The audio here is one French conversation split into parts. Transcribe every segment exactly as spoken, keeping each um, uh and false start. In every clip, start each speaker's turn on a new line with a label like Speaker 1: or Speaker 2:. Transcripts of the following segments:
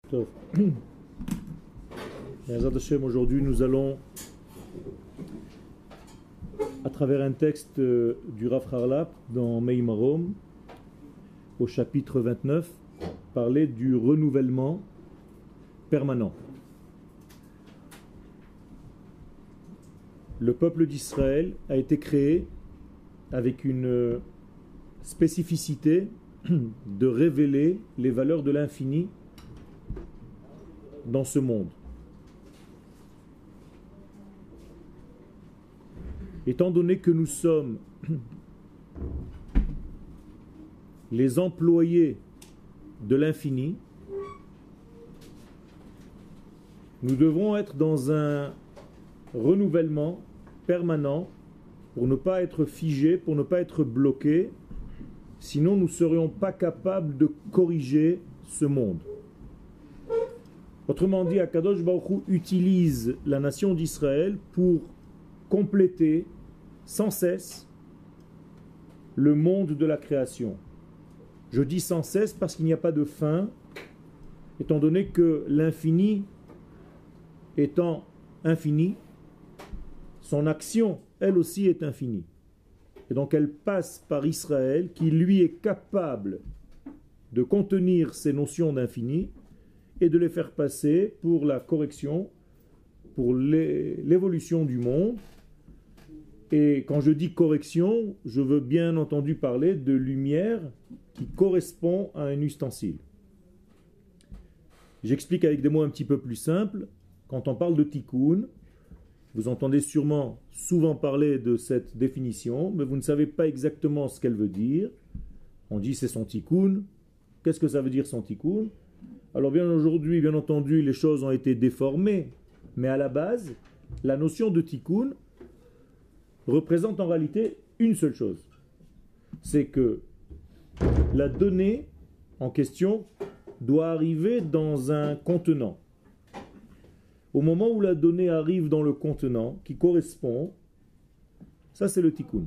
Speaker 1: Tov. Bezrat Hashem, aujourd'hui nous allons, à travers un texte du Rav Harlap dans Meimarom, au chapitre vingt-neuf, parler du renouvellement permanent. Le peuple d'Israël a été créé avec une spécificité de révéler les valeurs de l'infini dans ce monde. Étant donné que nous sommes les employés de l'infini, nous devons être dans un renouvellement permanent pour ne pas être figés, pour ne pas être bloqués, sinon nous ne serions pas capables de corriger ce monde. Autrement dit, Akadosh Baruch Hu utilise la nation d'Israël pour compléter sans cesse le monde de la création. Je dis sans cesse parce qu'il n'y a pas de fin, étant donné que l'infini étant infini, son action, elle aussi, est infinie. Et donc elle passe par Israël, qui lui est capable de contenir ces notions d'infini et de les faire passer pour la correction, pour l'évolution du monde. Et quand je dis correction, je veux bien entendu parler de lumière qui correspond à un ustensile. J'explique avec des mots un petit peu plus simples. Quand on parle de tikkun, vous entendez sûrement souvent parler de cette définition, mais vous ne savez pas exactement ce qu'elle veut dire. On dit c'est son tikkun. Qu'est-ce que ça veut dire son tikkun? Alors bien aujourd'hui, bien entendu, les choses ont été déformées, mais à la base, la notion de tikkun représente en réalité une seule chose. C'est que la donnée en question doit arriver dans un contenant. Au moment où la donnée arrive dans le contenant qui correspond, ça c'est le tikkun.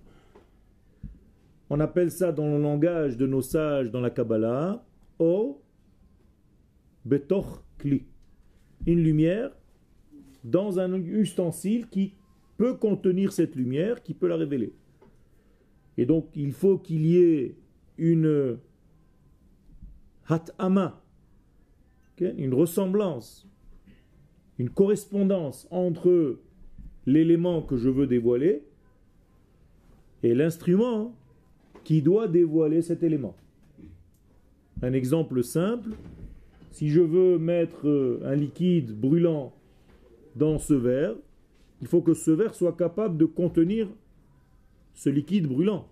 Speaker 1: On appelle ça dans le langage de nos sages dans la Kabbalah, O Betoch Kli. Une lumière dans un ustensile qui peut contenir cette lumière, qui peut la révéler. Et donc il faut qu'il y ait une hat'ama, okay, une ressemblance, une correspondance entre l'élément que je veux dévoiler et l'instrument qui doit dévoiler cet élément. Un exemple simple, si je veux mettre un liquide brûlant dans ce verre, il faut que ce verre soit capable de contenir ce liquide brûlant.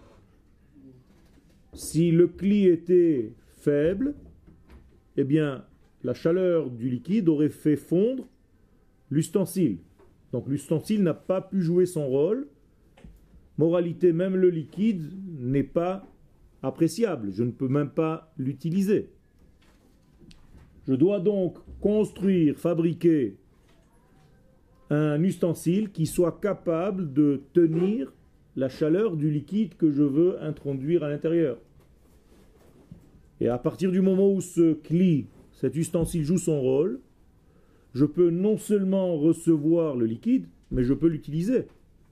Speaker 1: Si le cli était faible, eh bien, la chaleur du liquide aurait fait fondre l'ustensile. Donc l'ustensile n'a pas pu jouer son rôle. Moralité, même le liquide n'est pas appréciable. Je ne peux même pas l'utiliser. Je dois donc construire, fabriquer un ustensile qui soit capable de tenir la chaleur du liquide que je veux introduire à l'intérieur. Et à partir du moment où ce cli, cet ustensile joue son rôle, je peux non seulement recevoir le liquide, mais je peux l'utiliser.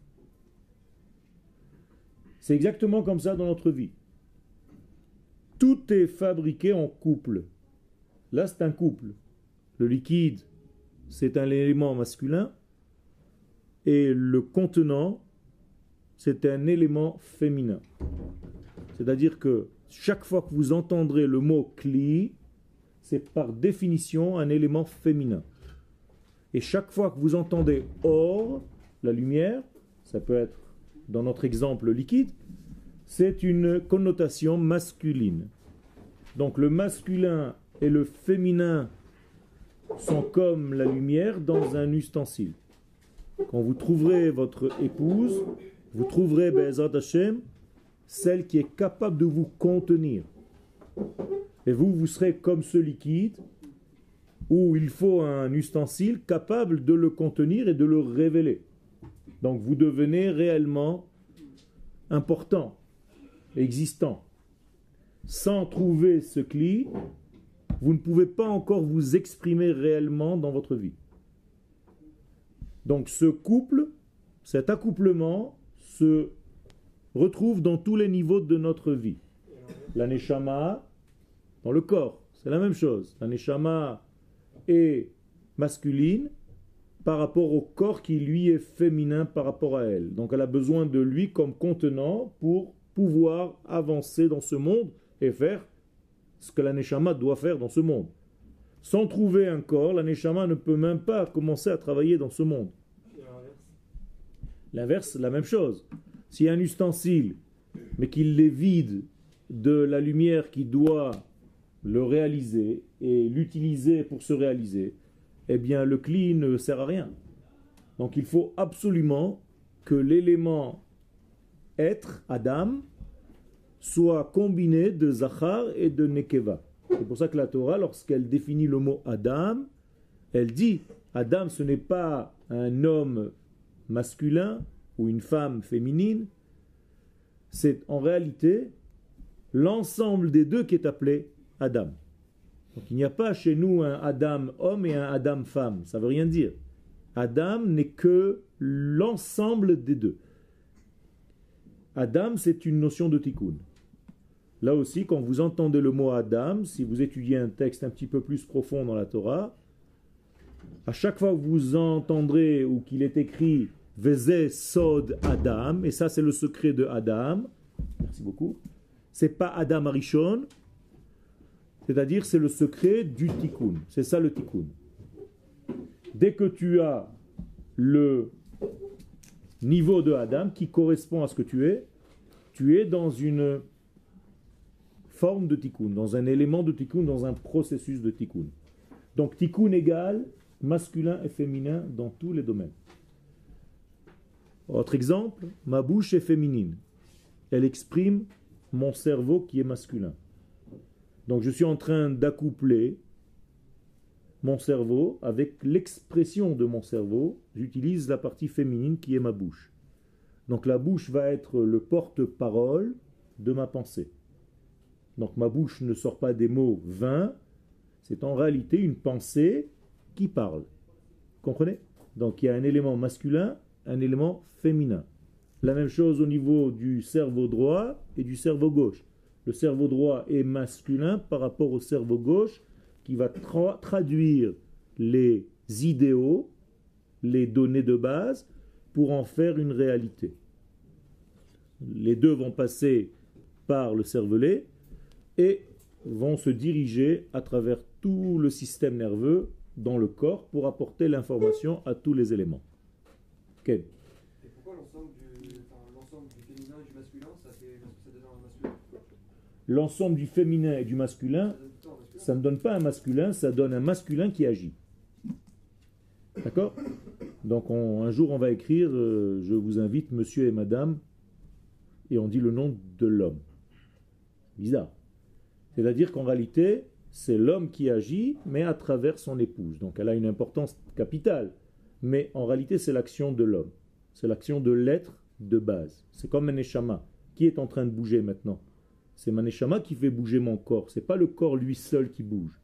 Speaker 1: C'est exactement comme ça dans notre vie. Tout est fabriqué en couple. Là, c'est un couple. Le liquide, c'est un élément masculin, et le contenant, c'est un élément féminin. C'est-à-dire que chaque fois que vous entendrez le mot kli, c'est par définition un élément féminin. Et chaque fois que vous entendez or, la lumière, ça peut être dans notre exemple liquide, c'est une connotation masculine. Donc le masculin et le féminin sont comme la lumière dans un ustensile. Quand vous trouverez votre épouse, vous trouverez Bezrat Hashem, celle qui est capable de vous contenir. Et vous, vous serez comme ce liquide où il faut un ustensile capable de le contenir et de le révéler. Donc vous devenez réellement important, existant. Sans trouver ce cli, vous ne pouvez pas encore vous exprimer réellement dans votre vie. Donc ce couple, cet accouplement se retrouve dans tous les niveaux de notre vie. La neshama, dans le corps, c'est la même chose. La neshama est masculine par rapport au corps qui lui est féminin par rapport à elle. Donc elle a besoin de lui comme contenant pour pouvoir avancer dans ce monde et faire ce que la neshama doit faire dans ce monde. Sans trouver un corps, la neshama ne peut même pas commencer à travailler dans ce monde. L'inverse, la même chose. S'il y a un ustensile, mais qu'il est vide de la lumière qui doit le réaliser et l'utiliser pour se réaliser, eh bien le cli ne sert à rien. Donc il faut absolument que l'élément être, Adam, soit combiné de Zachar et de Nekeva. C'est pour ça que la Torah, lorsqu'elle définit le mot Adam, elle dit Adam, ce n'est pas un homme masculin ou une femme féminine, c'est en réalité l'ensemble des deux qui est appelé Adam. Donc il n'y a pas chez nous un Adam homme et un Adam femme, ça ne veut rien dire. Adam n'est que l'ensemble des deux. Adam, c'est une notion de tikkun. Là aussi, quand vous entendez le mot Adam, si vous étudiez un texte un petit peu plus profond dans la Torah, à chaque fois que vous entendrez ou qu'il est écrit Vezeh Sod Adam, et ça c'est le secret de Adam, merci beaucoup, c'est pas Adam Arishon, c'est-à-dire c'est le secret du tikkun, c'est ça le tikkun. Dès que tu as le niveau de Adam qui correspond à ce que tu es, tu es dans une forme de tikkun, dans un élément de tikkun, dans un processus de tikkun. Donc tikkun égale masculin et féminin dans tous les domaines. Autre exemple, ma bouche est féminine. Elle exprime mon cerveau qui est masculin. Donc je suis en train d'accoupler mon cerveau avec l'expression de mon cerveau. J'utilise la partie féminine qui est ma bouche. Donc la bouche va être le porte-parole de ma pensée. Donc ma bouche ne sort pas des mots vains, c'est en réalité une pensée qui parle. Comprenez? Donc il y a un élément masculin, un élément féminin. La même chose au niveau du cerveau droit et du cerveau gauche. Le cerveau droit est masculin par rapport au cerveau gauche qui va tra- traduire les idéaux, les données de base, pour en faire une réalité. Les deux vont passer par le cervelet et vont se diriger à travers tout le système nerveux dans le corps pour apporter l'information à tous les éléments. Okay.
Speaker 2: Et pourquoi l'ensemble du, enfin, l'ensemble du féminin et du masculin, ça, fait, ça donne un masculin?
Speaker 1: L'ensemble du féminin et du masculin, ça ne donne pas un masculin, ça donne un masculin qui agit. D'accord? Donc on, un jour on va écrire, euh, je vous invite monsieur et madame, et on dit le nom de l'homme. Bizarre. C'est-à-dire qu'en réalité, c'est l'homme qui agit, mais à travers son épouse. Donc elle a une importance capitale. Mais en réalité, c'est l'action de l'homme. C'est l'action de l'être de base. C'est comme un neshama. Qui est en train de bouger maintenant? C'est ma neshama qui fait bouger mon corps. Ce n'est pas le corps lui seul qui bouge.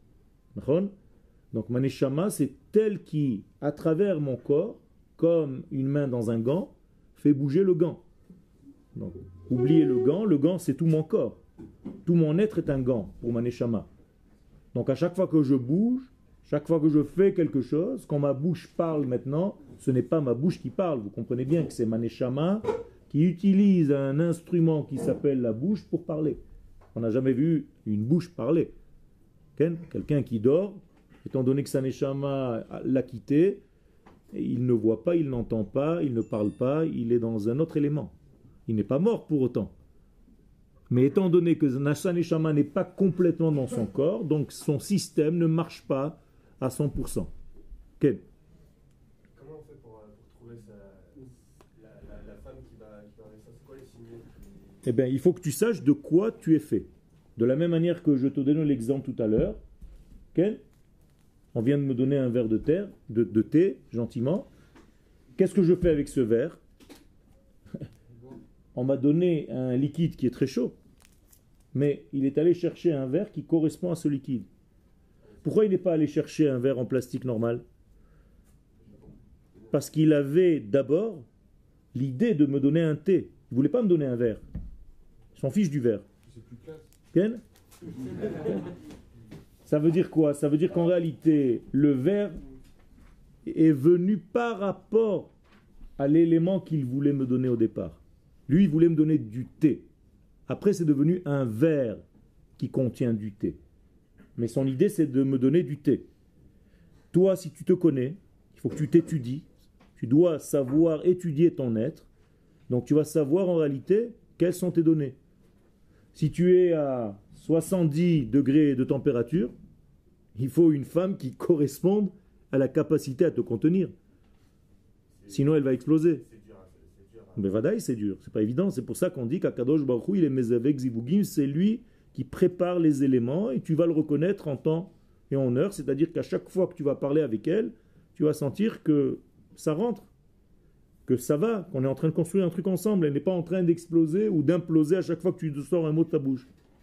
Speaker 1: Donc ma neshama, c'est elle qui, à travers mon corps, comme une main dans un gant, fait bouger le gant. Donc, oubliez le gant. Le gant, c'est tout mon corps. Tout mon être est un gant pour ma neshama. Donc à chaque fois que je bouge, chaque fois que je fais quelque chose, quand ma bouche parle maintenant, ce n'est pas ma bouche qui parle. Vous comprenez bien que c'est ma neshama qui utilise un instrument qui s'appelle la bouche pour parler. On n'a jamais vu une bouche parler. Quelqu'un qui dort, étant donné que sa neshama l'a quitté, il ne voit pas, il n'entend pas, il ne parle pas, il est dans un autre élément. Il n'est pas mort pour autant. Mais étant donné que sa neshama n'est pas complètement dans son corps, donc son système ne marche pas à cent pour cent. Ken?
Speaker 3: Comment on fait pour, pour trouver sa, la, la, la femme qui va, qui va avec ça? C'est quoi les signes?
Speaker 1: Eh bien, il faut que tu saches de quoi tu es fait. De la même manière que je te donne l'exemple tout à l'heure, Ken? On vient de me donner un verre de, terre, de, de thé, gentiment. Qu'est-ce que je fais avec ce verre? On m'a donné un liquide qui est très chaud, mais il est allé chercher un verre qui correspond à ce liquide. Pourquoi il n'est pas allé chercher un verre en plastique normal? Parce qu'il avait d'abord l'idée de me donner un thé. Il ne voulait pas me donner un verre. Il s'en fiche du verre.
Speaker 3: C'est plus classe.
Speaker 1: Ken? Ça veut dire quoi? Ça veut dire qu'en réalité, le verre est venu par rapport à l'élément qu'il voulait me donner au départ. Lui, il voulait me donner du thé. Après, c'est devenu un verre qui contient du thé. Mais son idée, c'est de me donner du thé. Toi, si tu te connais, il faut que tu t'étudies. Tu dois savoir étudier ton être. Donc, tu vas savoir en réalité quelles sont tes données. Si tu es à soixante-dix degrés de température, il faut une femme qui corresponde à la capacité à te contenir. Sinon, elle va exploser.
Speaker 3: C'est dur, c'est dur.
Speaker 1: Mais vadaï, c'est dur. C'est pas évident. C'est pour ça qu'on dit qu'Akadosh Baruch Hu, il est Mezavek Zivugim, c'est lui qui prépare les éléments et tu vas le reconnaître en temps et en heure. C'est-à-dire qu'à chaque fois que tu vas parler avec elle, tu vas sentir que ça rentre, que ça va, qu'on est en train de construire un truc ensemble. Elle n'est pas en train d'exploser ou d'imploser à chaque fois que tu sors un mot de ta bouche.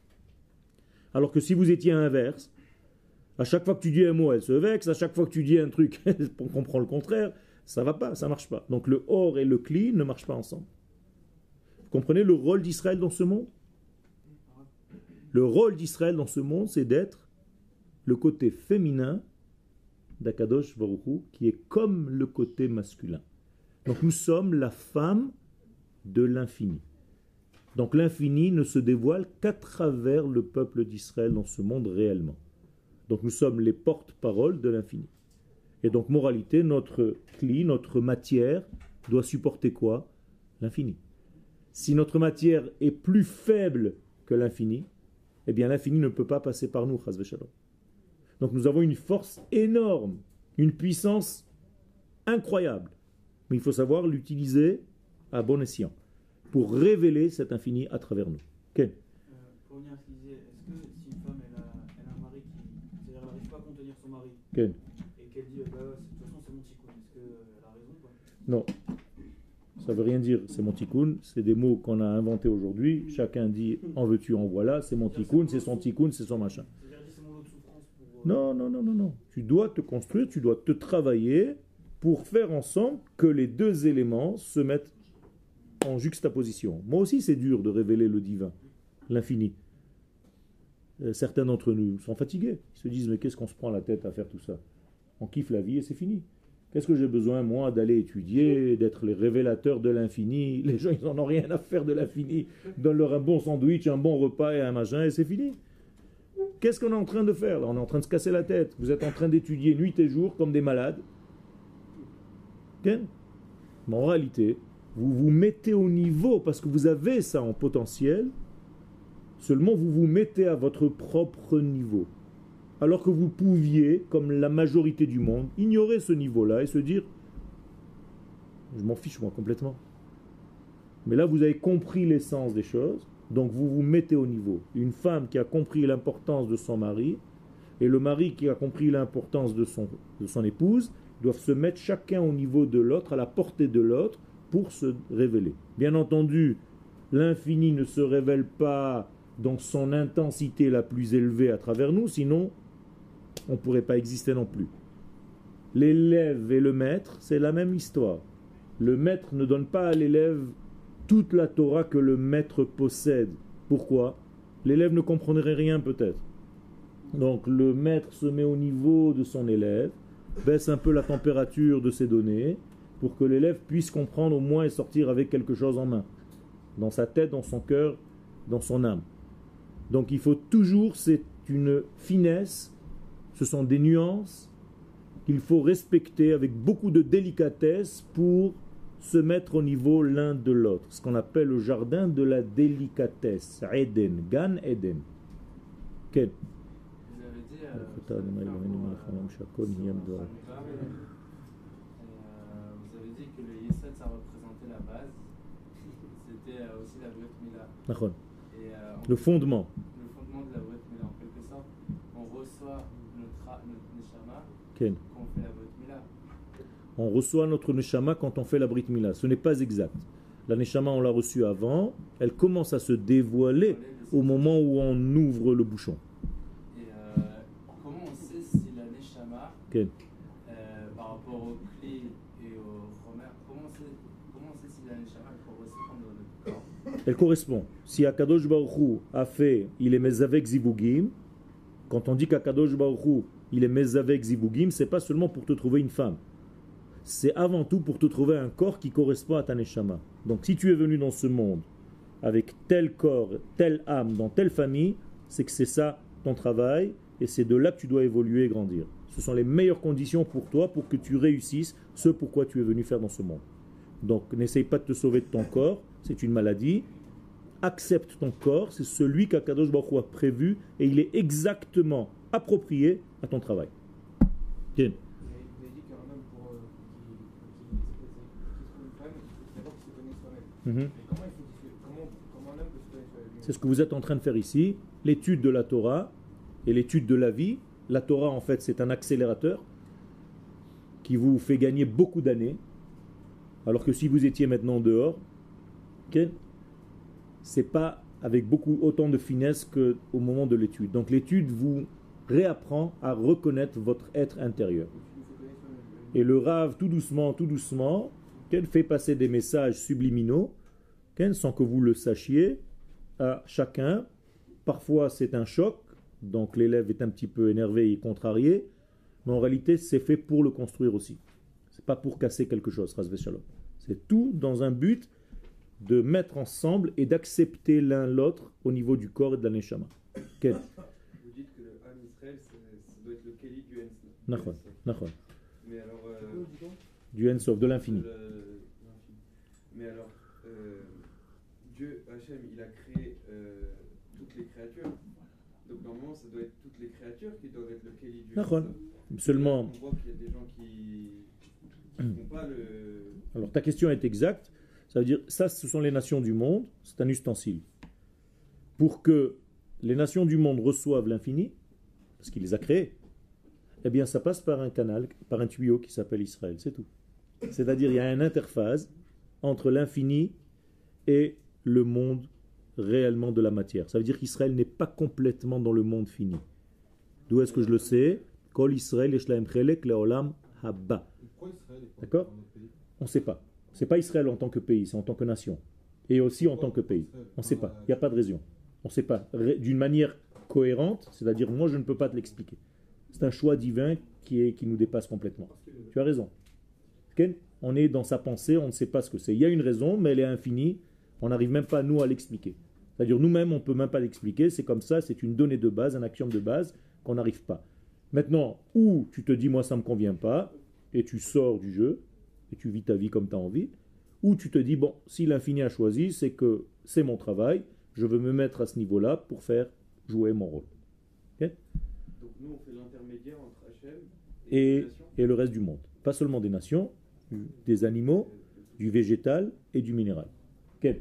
Speaker 1: Alors que si vous étiez à l'inverse, à chaque fois que tu dis un mot, elle se vexe. À chaque fois que tu dis un truc, on comprend le contraire. Ça va pas, ça marche pas. Donc le or et le cli ne marchent pas ensemble. Vous comprenez le rôle d'Israël dans ce monde? Le rôle d'Israël dans ce monde, c'est d'être le côté féminin d'Akadosh Baruch Hu, qui est comme le côté masculin. Donc nous sommes la femme de l'infini. Donc l'infini ne se dévoile qu'à travers le peuple d'Israël dans ce monde réellement. Donc nous sommes les porte-paroles de l'infini. Et donc moralité, notre cli, notre matière doit supporter quoi? L'infini. Si notre matière est plus faible que l'infini, eh bien l'infini ne peut pas passer par nous, chas v'shalom. Donc nous avons une force énorme, une puissance incroyable. Mais il faut savoir l'utiliser à bon escient pour révéler cet infini à travers nous. Ken?
Speaker 4: Euh, pour revenir à ce qu'il disait, est-ce que si une femme elle a, elle a un mari qui, c'est-à-dire elle n'arrive pas à contenir son mari,
Speaker 1: Ken?
Speaker 4: et qu'elle dit bah, de toute façon c'est mon tikkun, est-ce qu'elle a raison ou pas?
Speaker 1: Non. Ça veut rien dire, c'est mon tikkun, c'est des mots qu'on a inventés aujourd'hui. Chacun dit en veux-tu, en voilà, c'est mon tikkun, c'est son tikkun, c'est son machin.
Speaker 4: C'est-à-dire c'est mon lot de souffrance pour. Euh...
Speaker 1: Non, non, non, non, non. Tu dois te construire, tu dois te travailler pour faire ensemble que les deux éléments se mettent en juxtaposition. Moi aussi, c'est dur de révéler le divin, l'infini. Euh, certains d'entre nous sont fatigués. Ils se disent, mais qu'est-ce qu'on se prend la tête à faire tout ça? On kiffe la vie et c'est fini. Qu'est-ce que j'ai besoin, moi, d'aller étudier, d'être les révélateurs de l'infini? Les gens, ils n'en ont rien à faire de l'infini. Donne-leur un bon sandwich, un bon repas et un machin, et c'est fini. Qu'est-ce qu'on est en train de faire là? On est en train de se casser la tête. Vous êtes en train d'étudier nuit et jour comme des malades. Okay? Mais en réalité, vous vous mettez au niveau, parce que vous avez ça en potentiel, seulement vous vous mettez à votre propre niveau. Alors que vous pouviez, comme la majorité du monde, ignorer ce niveau-là et se dire « je m'en fiche moi complètement ». Mais là, vous avez compris l'essence des choses, donc vous vous mettez au niveau. Une femme qui a compris l'importance de son mari et le mari qui a compris l'importance de son, de son épouse doivent se mettre chacun au niveau de l'autre, à la portée de l'autre, pour se révéler. Bien entendu, l'infini ne se révèle pas dans son intensité la plus élevée à travers nous, sinon on ne pourrait pas exister non plus. L'élève et le maître, c'est la même histoire. Le maître ne donne pas à l'élève toute la Torah que le maître possède. Pourquoi? L'élève ne comprendrait rien peut-être. Donc le maître se met au niveau de son élève, baisse un peu la température de ses données, pour que l'élève puisse comprendre au moins et sortir avec quelque chose en main. Dans sa tête, dans son cœur, dans son âme. Donc il faut toujours, c'est une finesse, ce sont des nuances qu'il faut respecter avec beaucoup de délicatesse pour se mettre au niveau l'un de l'autre. Ce qu'on appelle le jardin de la délicatesse. Eden, Gan Eden. Quel?
Speaker 4: Vous avez dit. Euh, vous avez dit que le Yesod, ça représentait la base. C'était euh, aussi la Brit Mila.
Speaker 1: D'accord.
Speaker 4: Et, euh,
Speaker 1: le fondement.
Speaker 4: Le fondement de la Brit Mila, en quelque sorte. On reçoit notre, notre Neshama
Speaker 1: Quel?
Speaker 4: quand on fait la Brit Mila.
Speaker 1: On reçoit notre Neshama quand on fait la Brit Mila. Ce n'est pas exact. La Neshama, on l'a reçue avant. Elle commence à se dévoiler au moment où on ouvre le bouchon.
Speaker 4: Et euh, comment on sait si
Speaker 5: Neshama,
Speaker 1: כן.
Speaker 5: euh, par rapport aux clés et aux Romains, comment c'est comment c'est si la Neshama elle correspond dans le corps?
Speaker 1: Elle correspond. Si Akadosh Baruch Hu a fait, il est mezavek zivugim, quand on dit qu'Akadosh Baruch Hu, il est mezavek zivugim, c'est pas seulement pour te trouver une femme. C'est avant tout pour te trouver un corps qui correspond à ta Neshama. Donc si tu es venu dans ce monde avec tel corps, telle âme, dans telle famille, c'est que c'est ça ton travail et c'est de là que tu dois évoluer et grandir. Ce sont les meilleures conditions pour toi pour que tu réussisses ce pourquoi tu es venu faire dans ce monde. Donc n'essaye pas de te sauver de ton corps, c'est une maladie. Accepte ton corps, c'est celui qu'Akadosh Baruch Hu a prévu et il est exactement approprié à ton travail. Bien.
Speaker 2: Vous avez dit qu'un homme, pour euh, qu'il trouve une femme, il faut d'abord qu'il se connaisse soi-même.
Speaker 1: Mhm.
Speaker 2: Mais comment, il faut, qu'il se- comment, comment un homme peut se connaître soi-même?
Speaker 1: C'est ce que vous êtes en train de faire ici, l'étude de la Torah et l'étude de la vie. La Torah, en fait, c'est un accélérateur qui vous fait gagner beaucoup d'années, alors que si vous étiez maintenant dehors, okay, c'est pas avec beaucoup autant de finesse qu'au moment de l'étude. Donc l'étude vous réapprend à reconnaître votre être intérieur.
Speaker 2: Il faut connaître soi-même.
Speaker 1: Et le Rav, tout doucement, tout doucement, qu'elle fait passer des messages subliminaux, qu'elle, sans que vous le sachiez, à chacun. Parfois, c'est un choc, donc l'élève est un petit peu énervé et contrarié, mais en réalité, c'est fait pour le construire aussi. C'est pas pour casser quelque chose, Ras Veshalom. C'est tout dans un but de mettre ensemble et d'accepter l'un l'autre au niveau du corps et de la neshama. Quel?
Speaker 6: Vous dites que le Ham Israël, c'est- ça doit être le Kéli du Hens.
Speaker 1: Nachon, nachon.
Speaker 6: Mais alors. euh,
Speaker 1: Du Ensof, de l'infini.
Speaker 6: le- l'infini. Mais alors, euh, Dieu, Hachem, il a créé euh, toutes les créatures. Donc normalement, ça doit être toutes les créatures qui doivent être le Kéli du
Speaker 1: Nachon.
Speaker 6: Hens.
Speaker 1: Seulement.
Speaker 6: On voit qu'il y a des gens qui ne font pas le.
Speaker 1: Alors ta question est exacte. Ça veut dire, ça, ce sont les nations du monde, c'est un ustensile. Pour que les nations du monde reçoivent l'infini, parce qu'il les a créés, eh bien ça passe par un canal, par un tuyau qui s'appelle Israël, c'est tout. C'est-à-dire, il y a une interface entre l'infini et le monde réellement de la matière. Ça veut dire qu'Israël n'est pas complètement dans le monde fini. D'où est-ce que je le sais? Kol Israël yeshlahem chelek leolam haba. D'accord? On ne sait pas. C'est pas Israël en tant que pays, c'est en tant que nation. Et aussi en tant que pays. On ne sait pas. Il n'y a pas de raison. On ne sait pas. Ré- D'une manière cohérente, c'est-à-dire moi je ne peux pas te l'expliquer. C'est un choix divin qui, est, qui nous dépasse complètement. Tu as raison. Ken, on est dans sa pensée, on ne sait pas ce que c'est. Il y a une raison, mais elle est infinie. On n'arrive même pas, nous, à l'expliquer. C'est-à-dire nous-mêmes, on ne peut même pas l'expliquer. C'est comme ça, c'est une donnée de base, un axiome de base qu'on n'arrive pas. Maintenant, ou tu te dis, moi, ça ne me convient pas, et tu sors du jeu, et tu vis ta vie comme tu as envie, ou tu te dis, bon, si l'infini a choisi, c'est que c'est mon travail, je veux me mettre à ce niveau-là pour faire jouer mon rôle. Okay?
Speaker 6: Donc nous, on fait l'intermédiaire entre Hachem
Speaker 1: et,
Speaker 6: et les nations.
Speaker 1: et le reste du monde. Pas seulement des nations, des animaux, du végétal et du minéral. Quel?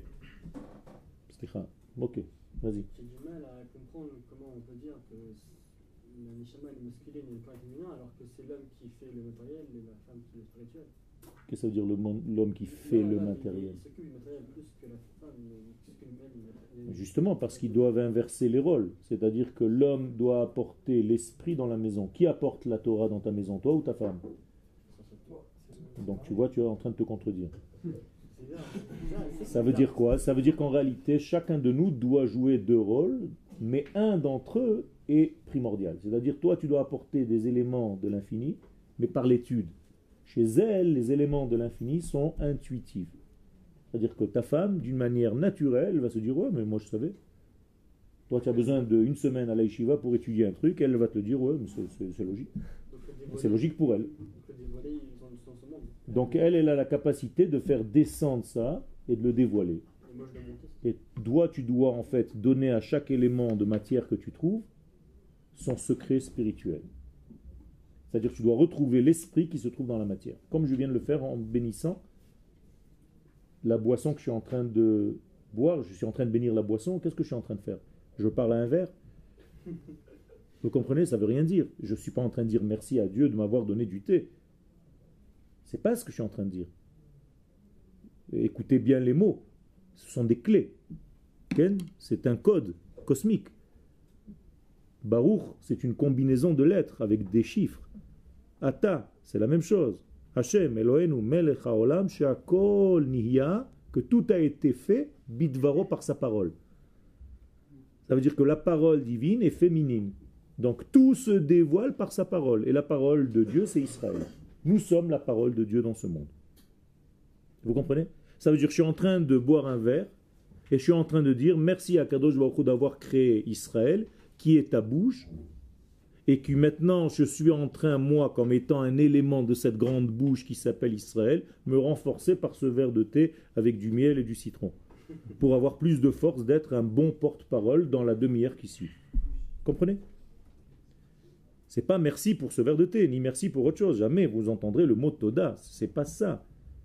Speaker 1: Ok, vas-y.
Speaker 4: J'ai du mal à comprendre comment on peut dire que la Neshama est masculine et le corps est féminin alors que c'est l'homme qui fait le matériel et la femme qui fait le spirituel.
Speaker 1: Qu'est-ce que ça veut dire le monde- l'homme qui fait
Speaker 4: Non,
Speaker 1: le
Speaker 4: là, il-
Speaker 1: matériel?
Speaker 4: Il s'occupe du matériel plus que la femme, plus que le même.
Speaker 1: Justement, parce qu'ils doivent inverser les rôles. C'est-à-dire que l'homme doit apporter l'esprit dans la maison. Qui apporte la Torah dans ta maison, toi ou ta femme? Donc tu vois, tu es en train de te contredire. Ça veut dire quoi? Ça veut dire qu'en réalité, chacun de nous doit jouer deux rôles, mais un d'entre eux est primordial. C'est-à-dire, toi, tu dois apporter des éléments de l'infini, mais par l'étude. Chez elle, les éléments de l'infini sont intuitifs. C'est-à-dire que ta femme, d'une manière naturelle, va se dire « Ouais, mais moi je savais. » Toi, tu as besoin d'une semaine à l'Aïshiva pour étudier un truc, elle va te dire « Ouais, mais c'est- c'est c'est logique. » C'est logique pour elle.
Speaker 4: Donc le dévoilé, ils ont dans ce monde.
Speaker 1: Donc elle, elle a la capacité de faire descendre ça et de le dévoiler.
Speaker 4: Et moi je dois monter.
Speaker 1: Et toi, tu dois en fait donner à chaque élément de matière que tu trouves son secret spirituel. C'est-à-dire que tu dois retrouver l'esprit qui se trouve dans la matière. Comme je viens de le faire en bénissant la boisson que je suis en train de boire, je suis en train de bénir la boisson, qu'est-ce que je suis en train de faire? Je parle à un verre. Vous comprenez, ça ne veut rien dire. Je ne suis pas en train de dire merci à Dieu de m'avoir donné du thé. C'est pas ce que je suis en train de dire. Écoutez bien les mots. Ce sont des clés. Ken, c'est un code cosmique. Baruch, c'est une combinaison de lettres avec des chiffres. Ata, c'est la même chose. Hashem, Eloheinu, Melech haolam, she'akol nihya, que tout a été fait, bidvaro, par sa parole. Ça veut dire que la parole divine est féminine. Donc tout se dévoile par sa parole. Et la parole de Dieu, c'est Israël. Nous sommes la parole de Dieu dans ce monde. Vous comprenez? Ça veut dire que je suis en train de boire un verre et je suis en train de dire merci à Kadosh Baruch Hu d'avoir créé Israël, qui est ta bouche, et que maintenant je suis en train, moi, comme étant un élément de cette grande bouche qui s'appelle Israël, me renforcer par ce verre de thé avec du miel et du citron, pour avoir plus de force d'être un bon porte-parole dans la demi-heure qui suit. Comprenez? C'est pas merci pour ce verre de thé, ni merci pour autre chose. Jamais vous entendrez le mot Toda. C'est pas ça.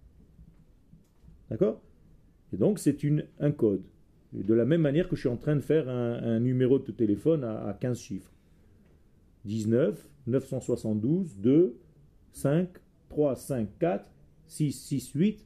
Speaker 1: D'accord? Et donc c'est une, un code. Et de la même manière que je suis en train de faire un, un numéro de téléphone à, à quinze chiffres. dix-neuf, neuf cent soixante-douze, deux, cinq, trois, cinq, quatre, six, six, huit.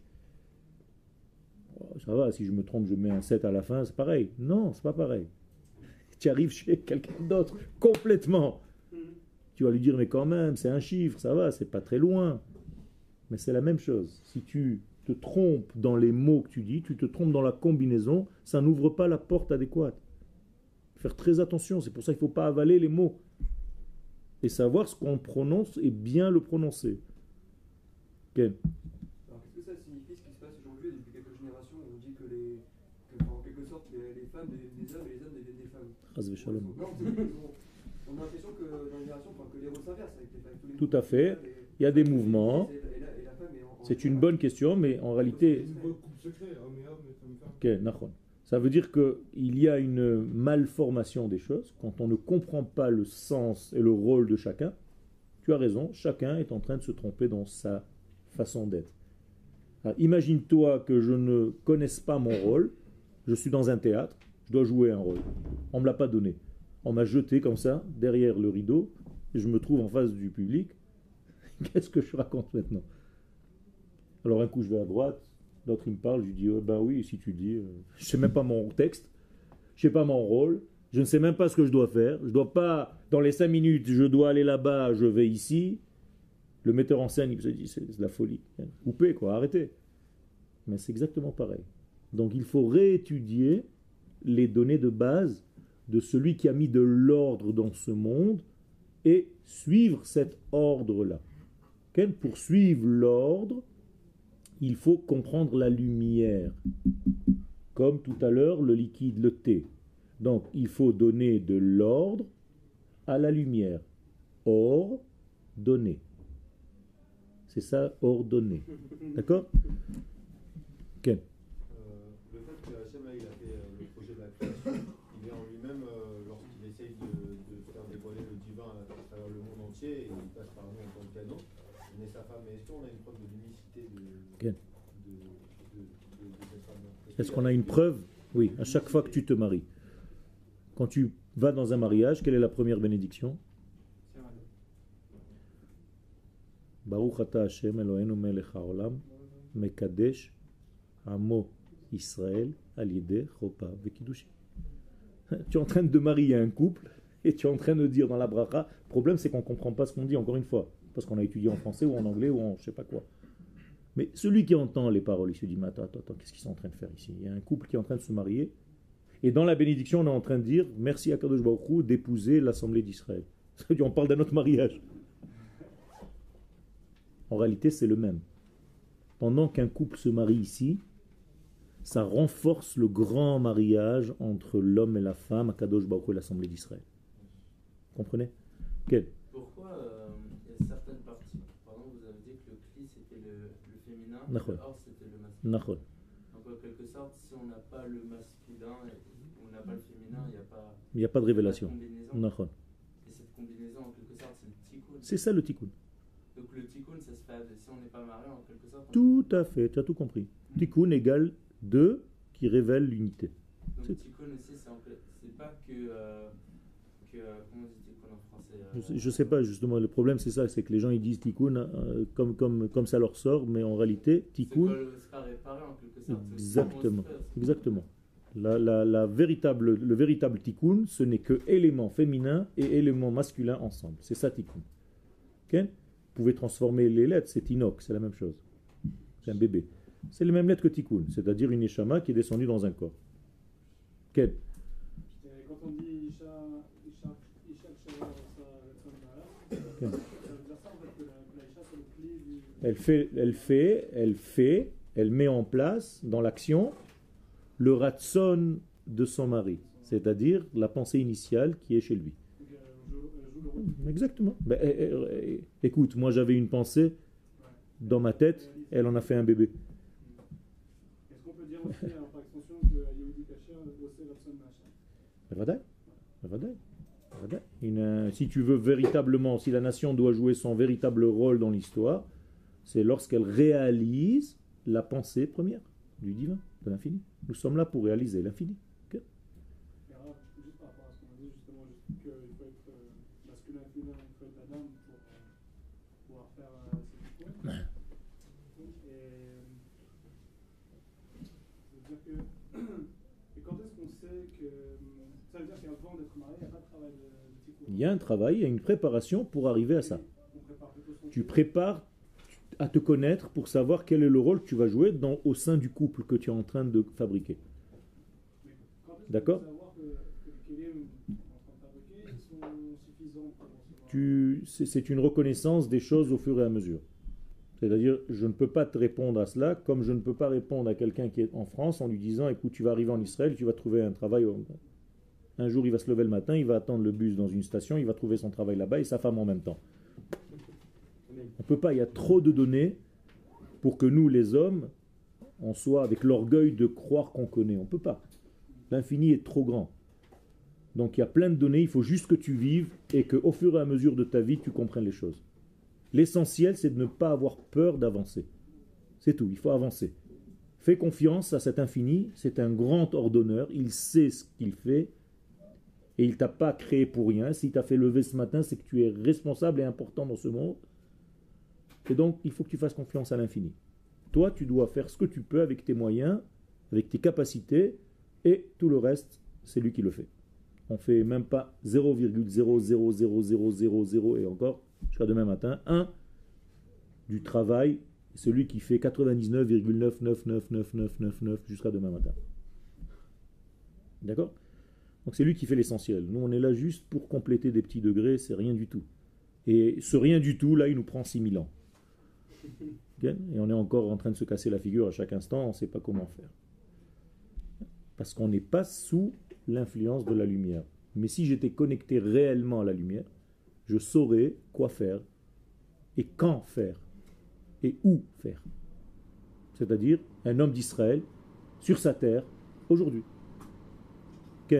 Speaker 1: Oh, ça va, si je me trompe, je mets un sept à la fin, c'est pareil. Non, c'est pas pareil. Tu arrives chez quelqu'un d'autre, complètement. Tu vas lui dire, mais quand même, c'est un chiffre, ça va, c'est pas très loin. Mais c'est la même chose. Si tu te trompes dans les mots que tu dis, tu te trompes dans la combinaison, ça n'ouvre pas la porte adéquate. Faire très attention, c'est pour ça qu'il ne faut pas avaler les mots. Et savoir ce qu'on prononce et bien le prononcer. Ken?
Speaker 2: Alors qu'est-ce que ça signifie, ce qui se passe aujourd'hui depuis quelques générations, où on dit que les, que, en quelque sorte les, les femmes deviennent des hommes et les hommes deviennent des femmes?
Speaker 1: Hazve shalom.
Speaker 2: Non, c'est- on, on a l'impression que dans la génération, enfin, que les rôles s'inversent avec les femmes. Tous les
Speaker 1: Tout à fait.
Speaker 2: et-
Speaker 1: Il y a des mouvements.
Speaker 2: et la- et la- et la femme est en- en-
Speaker 1: C'est une bonne question, mais en réalité...
Speaker 3: C'est une coupe secret, homme et homme, et femme et femme.
Speaker 1: Ok, nachon. Ça veut dire qu'il y a une malformation des choses. Quand on ne comprend pas le sens et le rôle de chacun, tu as raison, chacun est en train de se tromper dans sa façon d'être. Alors, imagine-toi que je ne connaisse pas mon rôle, je suis dans un théâtre, je dois jouer un rôle. On ne me l'a pas donné. On m'a jeté comme ça, derrière le rideau, et je me trouve en face du public. Qu'est-ce que je raconte maintenant? Alors un coup je vais à droite, l'autre il me parle, je lui dis oh, ben oui, si tu dis, euh, je sais même pas mon texte, je sais pas mon rôle, je ne sais même pas ce que je dois faire, je dois pas, dans les cinq minutes, je dois aller là-bas, je vais ici. Le metteur en scène, il se dit c'est de la folie, coupez quoi, arrêtez. Mais c'est exactement pareil. Donc il faut réétudier les données de base de celui qui a mis de l'ordre dans ce monde et suivre cet ordre-là. Okay? Pour suivre l'ordre, il faut comprendre la lumière. Comme tout à l'heure, le liquide, le thé. Donc, il faut donner de l'ordre à la lumière. Ordonner. C'est ça, ordonner. D'accord? Ken?
Speaker 7: Euh, le fait que Hachem il a fait euh, le projet de la création, il est en lui-même, euh, lorsqu'il essaye de, de faire dévoiler le divin à, à travers le monde entier, et il passe par nous en tant que cadeau, il est sa femme. Mais est-ce qu'on a une preuve de l'unicité de,
Speaker 1: Ken.
Speaker 7: de, de, de, de cette femme-là?
Speaker 1: Est-ce qu'on a une preuve? Oui, à chaque fois que tu te maries. Quand tu vas dans un mariage, quelle est la première bénédiction? Baruch ata Hashem Eloheinu melech haolam mekadesh amo Israël al yedei chopa vekidushin. Tu es en train de marier un couple et tu es en train de dire dans la bracha, le problème c'est qu'on ne comprend pas ce qu'on dit encore une fois, parce qu'on a étudié en français ou en anglais ou en je sais pas quoi. Mais celui qui entend les paroles, il se dit, mais attends, attends, attends, qu'est-ce qu'ils sont en train de faire ici? Il y a un couple qui est en train de se marier, et dans la bénédiction, on est en train de dire, merci à Kadosh Baruch Hu d'épouser l'Assemblée d'Israël. Ça veut dire, on parle d'un autre mariage. En réalité, c'est le même. Pendant qu'un couple se marie ici, ça renforce le grand mariage entre l'homme et la femme, à Kadosh Baruch Hu et l'Assemblée d'Israël. Comprenez? Quel?
Speaker 5: Pourquoi euh, il y a certaines parties, par exemple, vous avez dit que le cli c'était le, le féminin,
Speaker 1: Nachon.
Speaker 5: le or c'était le masculin.
Speaker 1: Nachon.
Speaker 5: Donc en quelque sorte, si on n'a pas le masculin et on n'a pas le féminin, il n'y a pas,
Speaker 1: Il n'y a pas de révélation.
Speaker 5: il y a pas de combinaison.
Speaker 1: Nachon.
Speaker 5: Et cette combinaison, en quelque sorte, c'est le tikkun.
Speaker 1: C'est ça le tikkun.
Speaker 5: Donc le tikkun, ça se fait avec- si on n'est pas marié, en quelque sorte. on-
Speaker 1: Tout à fait, tu as tout compris. Tikkun égale deux qui révèle l'unité.
Speaker 5: Donc
Speaker 1: c'est-
Speaker 5: tikkun aussi, c'est en fait- c'est pas que, euh, que euh, comment on dit tikkun en français euh,
Speaker 1: Je sais, je sais pas, justement, le problème c'est ça, c'est que les gens ils disent tikkun euh, comme, comme, comme ça leur sort, mais en réalité,
Speaker 5: c'est
Speaker 1: tikkun,
Speaker 5: pas, c'est pas réparé en quelque sorte. c'est aussi
Speaker 1: exactement,
Speaker 5: construire, c'est-
Speaker 1: exactement. La, la, la véritable, le véritable tikkun, ce n'est que élément féminin et élément masculin ensemble. C'est ça tikkun. Ok? pouvez transformer les lettres, c'est inox, c'est la même chose. C'est un bébé. C'est les mêmes lettres que tikkun, c'est-à-dire une neshama qui est descendue dans un corps. Quel?
Speaker 4: Et quand on dit Isha, Isha, Isha, Isha, ça veut dire ça en fait, que la, que la Isha, c'est le clé du.
Speaker 1: Elle fait, elle fait, elle fait, elle met en place dans l'action le ratson de son mari, c'est-à-dire la pensée initiale qui est chez lui.
Speaker 4: Donc, elle joue, elle joue le rôle.
Speaker 1: Exactement. Ben, eh, eh, eh, écoute, moi j'avais une pensée dans ma tête, elle en a fait un bébé.
Speaker 4: Est-ce qu'on peut dire aussi, alors, par extension, que Yehudi Kasher bossait Ratson Macha?
Speaker 1: Bevadaï, bevadaï, bevadaï. Une, si tu veux véritablement, si la nation doit jouer son véritable rôle dans l'histoire, c'est lorsqu'elle réalise la pensée première du divin, de l'infini. Nous sommes là pour réaliser l'infini. Okay.
Speaker 4: Et alors, juste par rapport à ce qu'on a dit, justement, qu'il faut être euh, masculin, féminin, il faut être la dame pour euh, pouvoir faire euh, ces trucs. Et euh, ça veut dire que. Et quand est-ce qu'on sait que. Ça veut dire qu'avant d'être marié, il n'y a pas de travail de, de tikkun.
Speaker 1: Il y a un travail, il y a une préparation pour arriver à ça.
Speaker 4: On prépare plutôt son
Speaker 1: Tu prépares à te connaître pour savoir quel est le rôle que tu vas jouer dans, au sein du couple que tu es en train de fabriquer. D'accord ?
Speaker 4: Savoir que, que les kélim qu'on est en train de fabriquer sont suffisants pour recevoir.
Speaker 1: Tu, c'est, c'est une reconnaissance des choses au fur et à mesure. C'est-à-dire, je ne peux pas te répondre à cela comme je ne peux pas répondre à quelqu'un qui est en France en lui disant, écoute, tu vas arriver en Israël, tu vas trouver un travail. Au... Un jour, il va se lever le matin, il va attendre le bus dans une station, il va trouver son travail là-bas et sa femme en même temps. On ne peut pas, il y a trop de données pour que nous, les hommes, on soit avec l'orgueil de croire qu'on connaît. On ne peut pas. L'infini est trop grand. Donc il y a plein de données, il faut juste que tu vives et qu'au fur et à mesure de ta vie, tu comprennes les choses. L'essentiel, c'est de ne pas avoir peur d'avancer. C'est tout, il faut avancer. Fais confiance à cet infini, c'est un grand ordonneur, il sait ce qu'il fait et il ne t'a pas créé pour rien. S'il t'a fait lever ce matin, c'est que tu es responsable et important dans ce monde. Et donc, il faut que tu fasses confiance à l'infini. Toi, tu dois faire ce que tu peux avec tes moyens, avec tes capacités, et tout le reste, c'est lui qui le fait. On ne fait même pas zéro virgule zéro zéro zéro zéro zéro zéro et encore, jusqu'à demain matin, un du travail, celui qui fait quatre-vingt-dix-neuf virgule neuf neuf neuf neuf neuf neuf neuf jusqu'à demain matin. D'accord ? Donc c'est lui qui fait l'essentiel. Nous, on est là juste pour compléter des petits degrés, c'est rien du tout. Et ce rien du tout, là, il nous prend six mille ans. Okay ? Et on est encore en train de se casser la figure à chaque instant, on ne sait pas comment faire. Parce qu'on n'est pas sous l'influence de la lumière. Mais si j'étais connecté réellement à la lumière, je saurais quoi faire, et quand faire, et où faire. C'est-à-dire un homme d'Israël, sur sa terre, aujourd'hui. Ken ?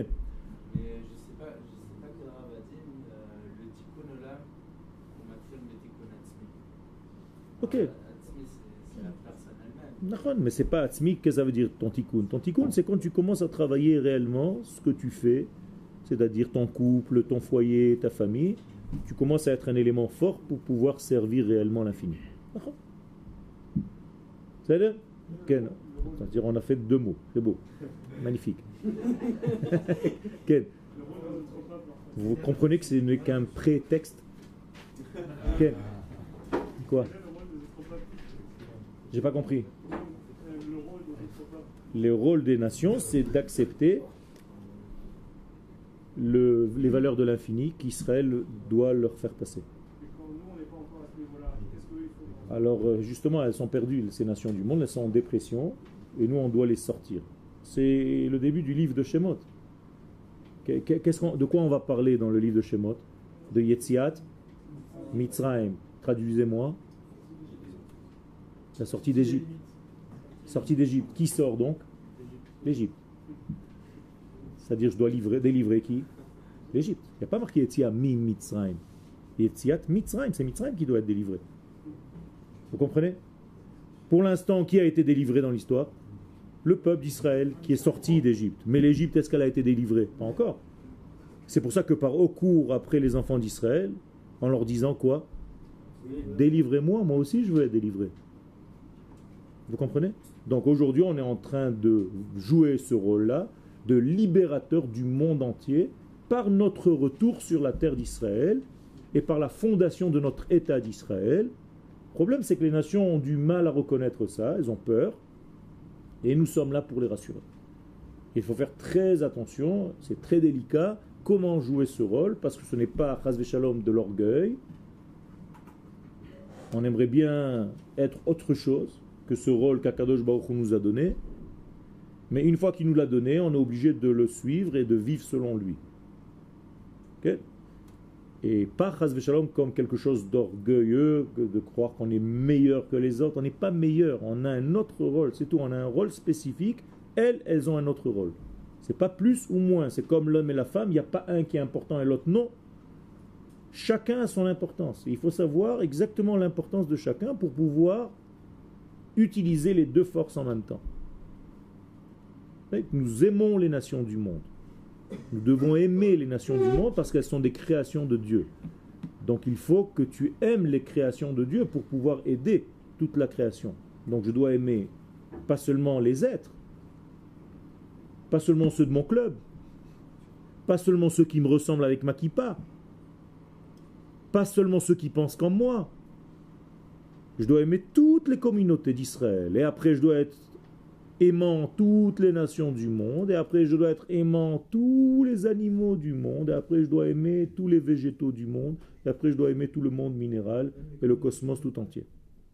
Speaker 5: Mais je sais pas, je sais pas quel Rav a dit, euh, le tikkun olam, on m'a fait le tikkun atzmi.
Speaker 1: Ok.
Speaker 5: Euh, Atzmi, c'est c'est la personne elle-même.
Speaker 1: Nachon, mais c'est pas atzmi, qu'est-ce que ça veut dire ton tikkun? Ton tikkun, c'est quand tu commences à travailler réellement ce que tu fais, c'est-à-dire ton couple, ton foyer, ta famille, tu commences à être un élément fort pour pouvoir servir réellement l'infini. Nachon. C'est-à-dire Ken. C'est-à-dire on a fait deux mots, c'est beau, magnifique. Ken. Vous comprenez que ce n'est qu'un prétexte? Ken. Quoi? J'ai pas compris. Le rôle des nations, c'est d'accepter le, les valeurs de l'infini qu'Israël doit leur faire passer. Alors justement, elles sont perdues, ces nations du monde, elles sont en dépression, et nous, on doit les sortir. C'est le début du livre de Shemot. Qu'est-ce qu'on, de quoi on va parler dans le livre de Shemot? De Yetziat Mitzrayim. Traduisez-moi. La sortie d'Égypte. Sortie d'Égypte. Qui sort donc? L'Égypte. C'est-à-dire, je dois livrer, délivrer qui? L'Égypte. Il n'y a pas marqué Yetziat mi Mitzrayim. Yetziat Mitzrayim, c'est Mitzrayim qui doit être délivré. Vous comprenez? Pour l'instant, qui a été délivré dans l'histoire? Le peuple d'Israël qui est sorti d'Égypte. Mais l'Égypte, est-ce qu'elle a été délivrée? Pas encore. C'est pour ça que par au cours après les enfants d'Israël, en leur disant quoi? Délivrez-moi, moi aussi je veux être délivré. Vous comprenez? Donc aujourd'hui, on est en train de jouer ce rôle-là de libérateur du monde entier par notre retour sur la terre d'Israël et par la fondation de notre État d'Israël. Le problème, c'est que les nations ont du mal à reconnaître ça, elles ont peur, et nous sommes là pour les rassurer. Il faut faire très attention, c'est très délicat, comment jouer ce rôle, parce que ce n'est pas, chas v'shalom, de l'orgueil. On aimerait bien être autre chose que ce rôle qu'Akadosh Baruch Hu nous a donné, mais une fois qu'il nous l'a donné, on est obligé de le suivre et de vivre selon lui. Okay? Et pas chas v'shalom comme quelque chose d'orgueilleux, de croire qu'on est meilleur que les autres. On n'est pas meilleur, on a un autre rôle, c'est tout, on a un rôle spécifique. Elles, elles ont un autre rôle. C'est pas plus ou moins, c'est comme l'homme et la femme, il n'y a pas un qui est important et l'autre non. Chacun a son importance. Et il faut savoir exactement l'importance de chacun pour pouvoir utiliser les deux forces en même temps. Nous aimons les nations du monde. Nous devons aimer les nations du monde parce qu'elles sont des créations de Dieu. Donc il faut que tu aimes les créations de Dieu pour pouvoir aider toute la création. Donc je dois aimer pas seulement les êtres, pas seulement ceux de mon club, pas seulement ceux qui me ressemblent avec ma kippa, pas seulement ceux qui pensent comme moi. Je dois aimer toutes les communautés d'Israël. Et après, je dois être aimant toutes les nations du monde. Et après, je dois être aimant tous les animaux du monde. Et après, je dois aimer tous les végétaux du monde. Et après, je dois aimer tout le monde minéral et le cosmos tout entier.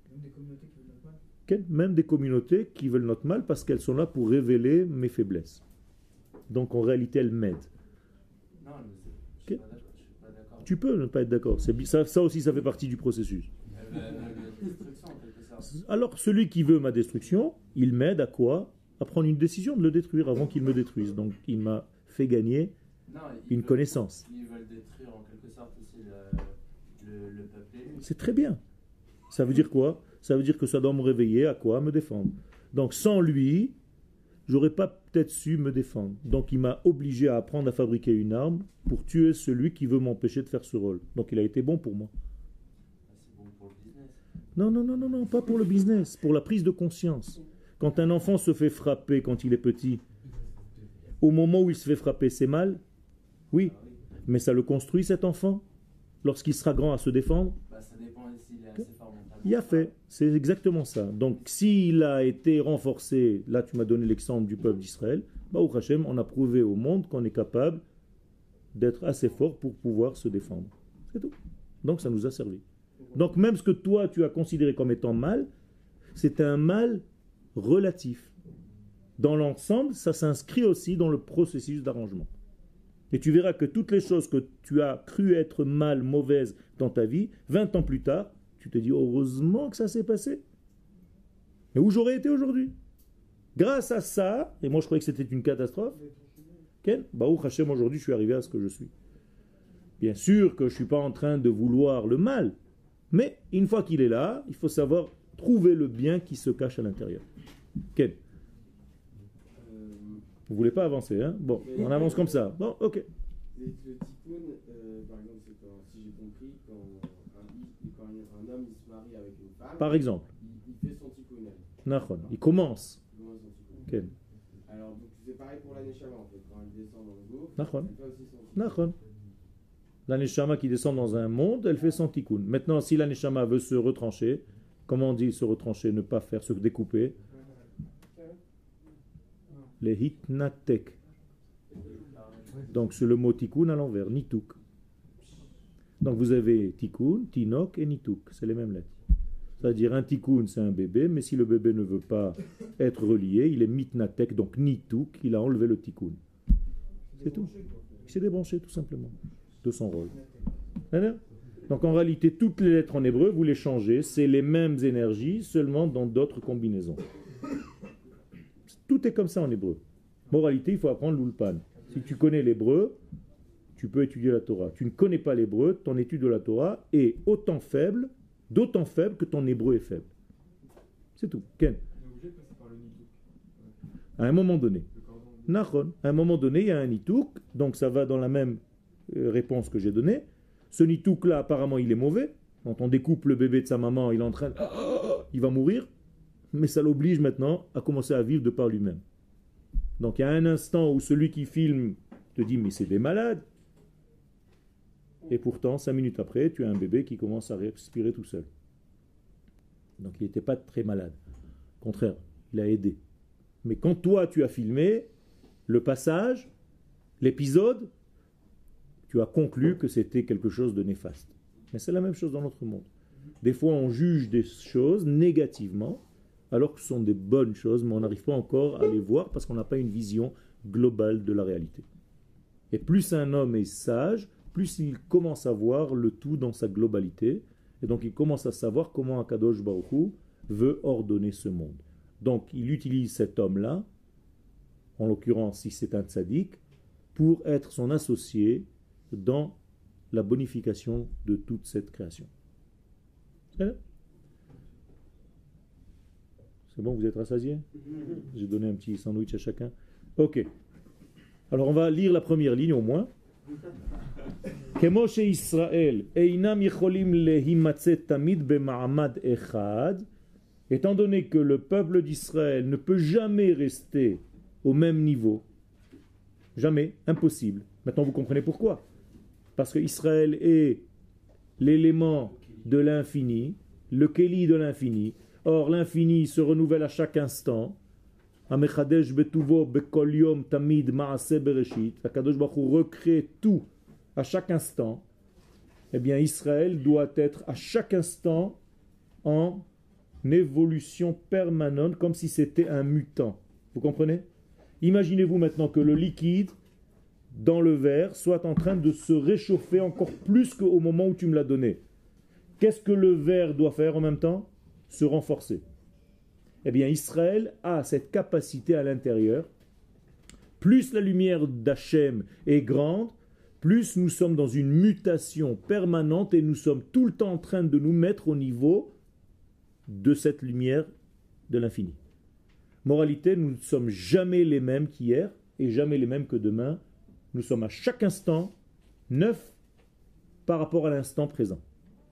Speaker 1: Même des communautés qui veulent notre mal parce qu'elles sont là pour révéler mes faiblesses. Donc en réalité, elles m'aident.
Speaker 5: Non, mais je ne
Speaker 1: Okay.
Speaker 5: suis pas d'accord.
Speaker 1: Tu peux ne pas être d'accord. C'est, ça, ça aussi, ça fait partie du processus.
Speaker 5: La, la, la destruction, en quelque sorte.
Speaker 1: Alors, celui qui veut ma destruction, il m'aide à quoi? À prendre une décision de le détruire avant qu'il me détruise. Donc, il m'a fait gagner
Speaker 5: Non,
Speaker 1: une
Speaker 5: veulent,
Speaker 1: connaissance.
Speaker 5: Ils veulent détruire en quelque sorte aussi le, le, le peuple élu.
Speaker 1: C'est très bien. Ça veut dire quoi? Ça veut dire que ça doit me réveiller à quoi? À me défendre. Donc, sans lui, j'aurais pas peut-être su me défendre. Donc, il m'a obligé à apprendre à fabriquer une arme pour tuer celui qui veut m'empêcher de faire ce rôle. Donc, il a été bon pour moi.
Speaker 5: C'est bon pour le business.
Speaker 1: Non, non, non, non, non, pas pour le business, pour la prise de conscience. Quand un enfant se fait frapper quand il est petit, au moment où il se fait frapper, c'est mal? Oui. Mais ça le construit, cet enfant, lorsqu'il sera grand à se défendre?
Speaker 5: Bah, ça dépend s'il est assez fort mentalement.
Speaker 1: Il a fait, c'est exactement ça. Donc, s'il a été renforcé, là tu m'as donné l'exemple du peuple d'Israël, bah, au Hachem, on a prouvé au monde qu'on est capable d'être assez fort pour pouvoir se défendre. C'est tout. Donc, ça nous a servi. Donc, même ce que toi tu as considéré comme étant mal, c'est un mal relatif. Dans l'ensemble, ça s'inscrit aussi dans le processus d'arrangement. Et tu verras que toutes les choses que tu as cru être mal, mauvaises dans ta vie, vingt ans plus tard, tu te dis heureusement que ça s'est passé. Mais où j'aurais été aujourd'hui? Grâce à ça, et moi je croyais que c'était une catastrophe, Ken, Baruch Hashem, aujourd'hui je suis arrivé à ce que je suis. Bien sûr que je ne suis pas en train de vouloir le mal, mais une fois qu'il est là, il faut savoir trouver le bien qui se cache à l'intérieur. Ken, vous voulez pas avancer, hein? Bon, on avance comme ça. Bon, ok.
Speaker 6: Le, le tikkun, euh, par exemple, c'est quand, si j'ai compris, quand un, quand un homme il se marie avec une femme,
Speaker 1: Par exemple,
Speaker 6: il, il fait son tikkun.
Speaker 1: Nachon, il commence.
Speaker 6: Il commence son tikkun.
Speaker 1: Ken,
Speaker 6: Alors, donc, c'est pareil pour la neshama en fait, quand elle descend dans le gouffre,
Speaker 1: Nachon.
Speaker 6: elle fait aussi son tikkun.
Speaker 1: Nachon. La neshama qui descend dans un monde, elle fait son tikkun. Maintenant, si la neshama veut se retrancher, comment on dit se retrancher, ne pas faire se découper? Les hitnatek. Donc c'est le mot tikkun à l'envers, nituk. Donc vous avez tikkun, tinok et nituk, c'est les mêmes lettres. C'est-à-dire un tikkun c'est un bébé, mais si le bébé ne veut pas être relié, il est mitnatek, donc nituk, il a enlevé le tikkun. C'est tout. Il s'est débranché tout simplement de son rôle. Donc en réalité, toutes les lettres en hébreu, vous les changez, c'est les mêmes énergies, seulement dans d'autres combinaisons. Tout est comme ça en hébreu. Moralité, il faut apprendre l'ulpan. Si tu connais l'hébreu, tu peux étudier la Torah. Tu ne connais pas l'hébreu, ton étude de la Torah est autant faible, d'autant faible que ton hébreu est faible. C'est tout. Ken. À un moment donné. Nachon. À un moment donné, il y a un nitouk, donc ça va dans la même euh, réponse que j'ai donnée. Ce nitouk-là, apparemment, il est mauvais. Quand on découpe le bébé de sa maman, il est en train de... Il va mourir. Mais ça l'oblige maintenant à commencer à vivre de par lui-même. Donc il y a un instant où celui qui filme te dit mais c'est des malades. Et pourtant, cinq minutes après, tu as un bébé qui commence à respirer tout seul. Donc il n'était pas très malade. Au contraire, il a aidé. Mais quand toi, tu as filmé le passage, l'épisode, tu as conclu que c'était quelque chose de néfaste. Mais c'est la même chose dans notre monde. Des fois, on juge des choses négativement, alors que ce sont des bonnes choses, mais on n'arrive pas encore à les voir parce qu'on n'a pas une vision globale de la réalité. Et plus un homme est sage, plus il commence à voir le tout dans sa globalité, et donc il commence à savoir comment Akadosh Baruch Hu veut ordonner ce monde. Donc il utilise cet homme-là, en l'occurrence si c'est un tzaddik, pour être son associé dans la bonification de toute cette création. C'est bon, vous êtes rassasiés? J'ai donné un petit sandwich à chacun. Ok. Alors on va lire la première ligne au moins. Kemo she'Israël einam yecholim lehimatzet tamid bema'amad echad. Étant donné que le peuple d'Israël ne peut jamais rester au même niveau, jamais, impossible. Maintenant vous comprenez pourquoi. Parce que Israël est l'élément de l'infini, le kéli de l'infini. Or l'infini se renouvelle à chaque instant. Amechadesh betuvo bekol yom tamid maaseh bereshit. Akadosh Baruch Hu recrée tout à chaque instant. Eh bien Israël doit être à chaque instant en évolution permanente, comme si c'était un mutant. Vous comprenez? Imaginez-vous maintenant que le liquide dans le verre soit en train de se réchauffer encore plus qu'au moment où tu me l'as donné. Qu'est-ce que le verre doit faire en même temps? Se renforcer. Eh bien, Israël a cette capacité à l'intérieur. Plus la lumière d'Hachem est grande, plus nous sommes dans une mutation permanente et nous sommes tout le temps en train de nous mettre au niveau de cette lumière de l'infini. Moralité, nous ne sommes jamais les mêmes qu'hier et jamais les mêmes que demain. Nous sommes à chaque instant neufs par rapport à l'instant présent.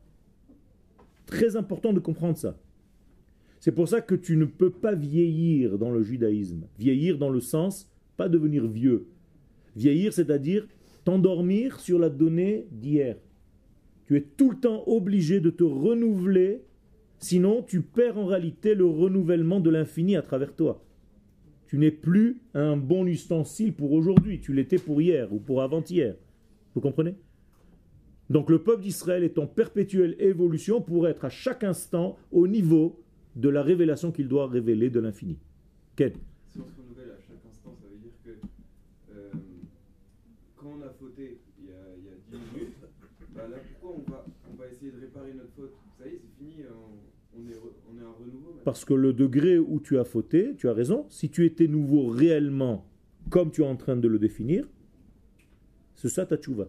Speaker 1: Très important de comprendre ça. C'est pour ça que tu ne peux pas vieillir dans le judaïsme. Vieillir dans le sens, pas devenir vieux. Vieillir, c'est-à-dire t'endormir sur la donnée d'hier. Tu es tout le temps obligé de te renouveler, sinon tu perds en réalité le renouvellement de l'infini à travers toi. Tu n'es plus un bon ustensile pour aujourd'hui, tu l'étais pour hier ou pour avant-hier. Vous comprenez? Donc le peuple d'Israël est en perpétuelle évolution pour être à chaque instant au niveau de la révélation qu'il doit révéler de l'infini. Quel?
Speaker 6: Si on se renouvelle à chaque instant, ça veut dire que euh, quand on a fauté il y a, il y a dix minutes, bah là pourquoi on va, on va essayer de réparer notre faute? Ça y est, c'est fini, on, on, est, re, on est un renouveau maintenant.
Speaker 1: Parce que le degré où tu as fauté, tu as raison, si tu étais nouveau réellement comme tu es en train de le définir, c'est ça ta tchouva.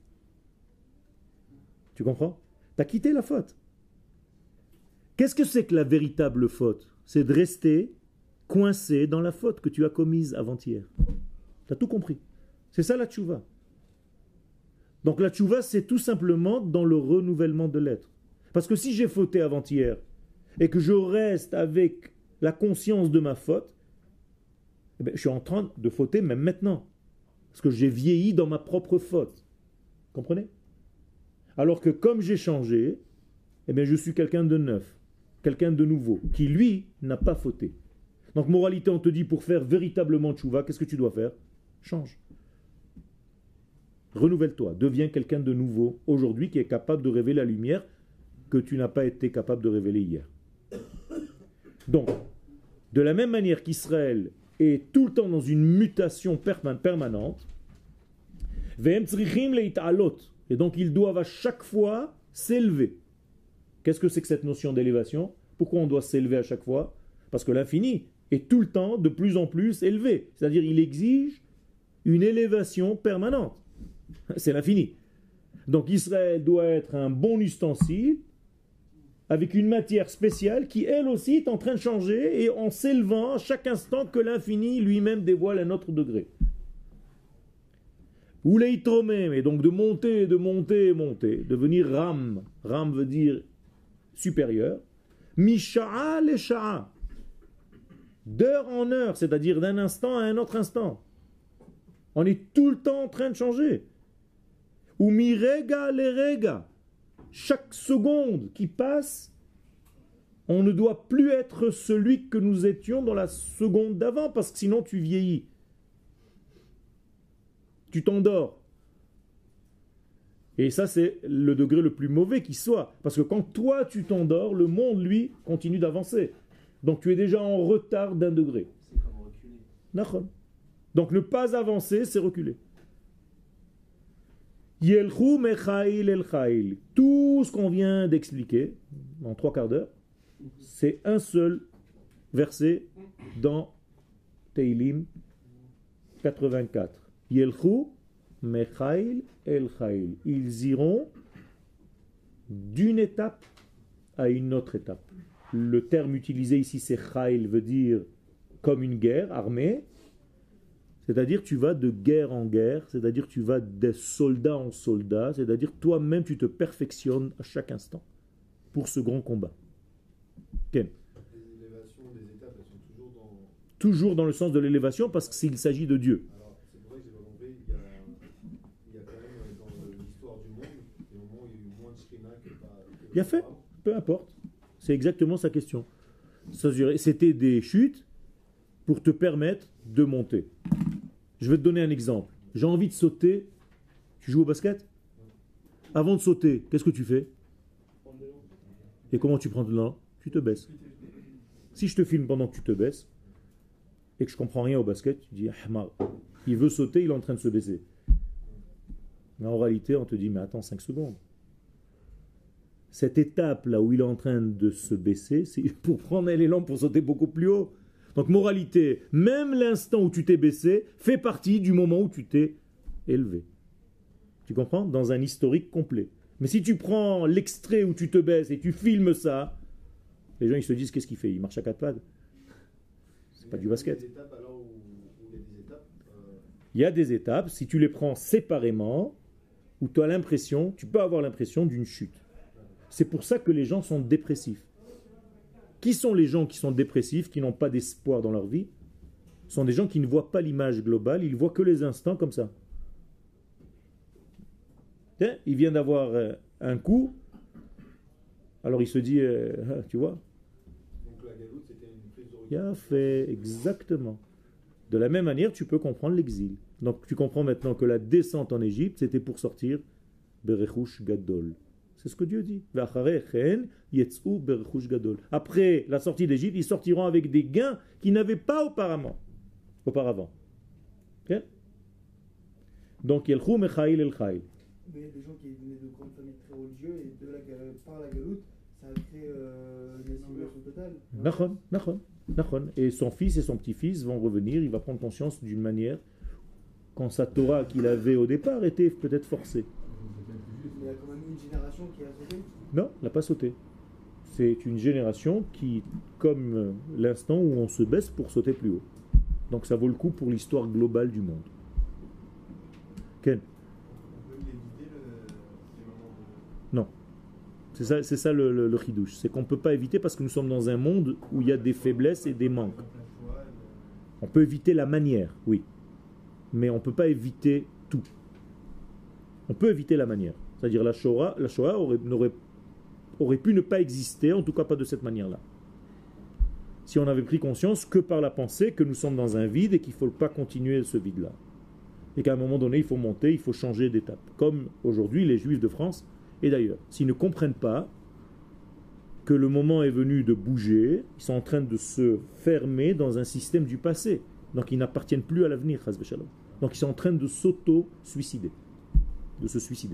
Speaker 1: Tu comprends? Tu as quitté la faute. Qu'est-ce que c'est que la véritable faute? C'est de rester coincé dans la faute que tu as commise avant-hier. Tu as tout compris. C'est ça la tchouva. Donc la tchouva, c'est tout simplement dans le renouvellement de l'être. Parce que si j'ai fauté avant-hier et que je reste avec la conscience de ma faute, eh bien, je suis en train de fauter même maintenant. Parce que j'ai vieilli dans ma propre faute. Comprenez? Alors que comme j'ai changé, eh bien, je suis quelqu'un de neuf, quelqu'un de nouveau, qui lui n'a pas fauté. Donc moralité, on te dit pour faire véritablement tchouva, qu'est-ce que tu dois faire? Change. Renouvelle-toi, deviens quelqu'un de nouveau aujourd'hui qui est capable de révéler la lumière que tu n'as pas été capable de révéler hier. Donc, de la même manière qu'Israël est tout le temps dans une mutation permanente, et donc ils doivent à chaque fois s'élever. Qu'est-ce que c'est que cette notion d'élévation? Pourquoi on doit s'élever à chaque fois? Parce que l'infini est tout le temps de plus en plus élevé. C'est-à-dire il exige une élévation permanente. C'est l'infini. Donc Israël doit être un bon ustensile avec une matière spéciale qui elle aussi est en train de changer et en s'élevant à chaque instant que l'infini lui-même dévoile un autre degré. Ou leitromem, et donc de monter, de monter, monter, devenir ram. Ram veut dire supérieur. Misha'a le sha'a. D'heure en heure, c'est-à-dire d'un instant à un autre instant. On est tout le temps en train de changer. Ou mirega le rega. Chaque seconde qui passe, on ne doit plus être celui que nous étions dans la seconde d'avant, parce que sinon tu vieillis. Tu t'endors. Et ça, c'est le degré le plus mauvais qui soit. Parce que quand toi, tu t'endors, le monde, lui, continue d'avancer. Donc tu es déjà en retard d'un degré.
Speaker 5: C'est comme reculer.
Speaker 1: D'accord. Donc ne pas avancer, c'est reculer. Yelchu mechail el chail. Tout ce qu'on vient d'expliquer, en trois quarts d'heure, c'est un seul verset dans Teilim quatre-vingt-quatre. Yelchu mechail el chail. Ils iront d'une étape à une autre étape. Le terme utilisé ici, c'est chail, veut dire comme une guerre armée. C'est-à-dire tu vas de guerre en guerre, c'est-à-dire tu vas de soldat en soldat, c'est-à-dire toi-même tu te perfectionnes à chaque instant pour ce grand combat. Ken.
Speaker 7: Les élévations des étapes, elles sont toujours dans...
Speaker 1: Toujours dans le sens de l'élévation parce qu'il s'agit de Dieu.
Speaker 7: Alors, c'est pour ça que j'ai pas compris, il y a, il y a quand même dans l'histoire du monde, des moments où il y a eu moins de Shrina que pas...
Speaker 1: Il y a fait, peu importe. C'est exactement sa question. C'était des chutes pour te permettre de monter. Je vais te donner un exemple. J'ai envie de sauter. Tu joues au basket? Avant de sauter, qu'est-ce que tu fais? Et comment tu prends de l'élan? Tu te baisses. Si je te filme pendant que tu te baisses et que je comprends rien au basket, tu dis ah, il veut sauter, il est en train de se baisser. Mais en réalité, on te dit mais attends cinq secondes. Cette étape là où il est en train de se baisser, c'est pour prendre l'élan pour sauter beaucoup plus haut. Donc moralité, même l'instant où tu t'es baissé fait partie du moment où tu t'es élevé. Tu comprends? Dans un historique complet. Mais si tu prends l'extrait où tu te baisses et tu filmes ça, les gens ils se disent qu'est-ce qu'il fait? Il marche à quatre pattes. C'est pas du basket.
Speaker 7: Il y a des étapes alors où, où il y a des étapes euh...
Speaker 1: Il y a des étapes, si tu les prends séparément, où tu as l'impression, tu peux avoir l'impression d'une chute. C'est pour ça que les gens sont dépressifs. Qui sont les gens qui sont dépressifs, qui n'ont pas d'espoir dans leur vie? Ce sont des gens qui ne voient pas l'image globale, ils voient que les instants comme ça. Tiens, il vient d'avoir euh, un coup, alors il se dit, euh, tu vois.
Speaker 7: Donc la galoute, c'était une prise de recul.
Speaker 1: Il a fait exactement. De la même manière, tu peux comprendre l'exil. Donc tu comprends maintenant que la descente en Égypte, c'était pour sortir Berechush Gadol. C'est ce que Dieu dit. Après la sortie d'Égypte, ils sortiront avec des gains qu'ils n'avaient pas auparavant. auparavant. Okay? Donc, Yelchou Mechaïl El Chaïl.
Speaker 8: Mais des gens qui venaient de grandes familles très religieuses et de la, par la galoute, ça a créé euh, une assimilation totale.
Speaker 1: Nachon, nachon, nachon. Et son fils et son petit-fils vont revenir, il va prendre conscience d'une manière quand sa Torah qu'il avait au départ était peut-être forcée.
Speaker 8: Il y a quand même une génération qui a sauté.
Speaker 1: Non, elle n'a pas sauté. C'est une génération qui, comme l'instant où on se baisse pour sauter plus haut. Donc ça vaut le coup pour l'histoire globale du monde. Ken?
Speaker 7: On peut éviter le, les moments de...
Speaker 1: Non. C'est ça, c'est ça le, le, le chidouche. C'est qu'on ne peut pas éviter parce que nous sommes dans un monde où il y a des faiblesses et des manques. On peut éviter la manière, oui. Mais on ne peut pas éviter tout. On peut éviter la manière. C'est-à-dire la Shoah, la Shoah aurait, aurait, aurait pu ne pas exister, en tout cas pas de cette manière-là. Si on avait pris conscience que par la pensée que nous sommes dans un vide et qu'il ne faut pas continuer ce vide-là. Et qu'à un moment donné, il faut monter, il faut changer d'étape. Comme aujourd'hui, les Juifs de France et d'ailleurs. S'ils ne comprennent pas que le moment est venu de bouger, ils sont en train de se fermer dans un système du passé. Donc ils n'appartiennent plus à l'avenir. Donc ils sont en train de s'auto-suicider. De se suicider.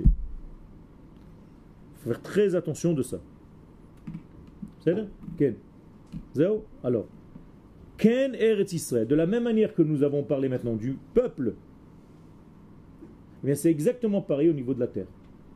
Speaker 1: Il faut faire très attention de ça. C'est ça? Ken. Zéo? Alors. Ken Eretz Israël. De la même manière que nous avons parlé maintenant du peuple, eh bien c'est exactement pareil au niveau de la terre.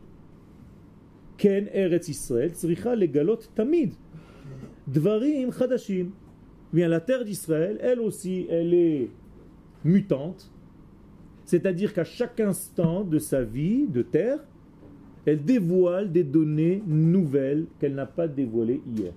Speaker 1: Ken Eretz Israël tzricha legalot tamid dvarim chadashim. Bien la terre d'Israël, elle aussi, elle est mutante. C'est-à-dire qu'à chaque instant de sa vie de terre, elle dévoile des données nouvelles qu'elle n'a pas dévoilées hier.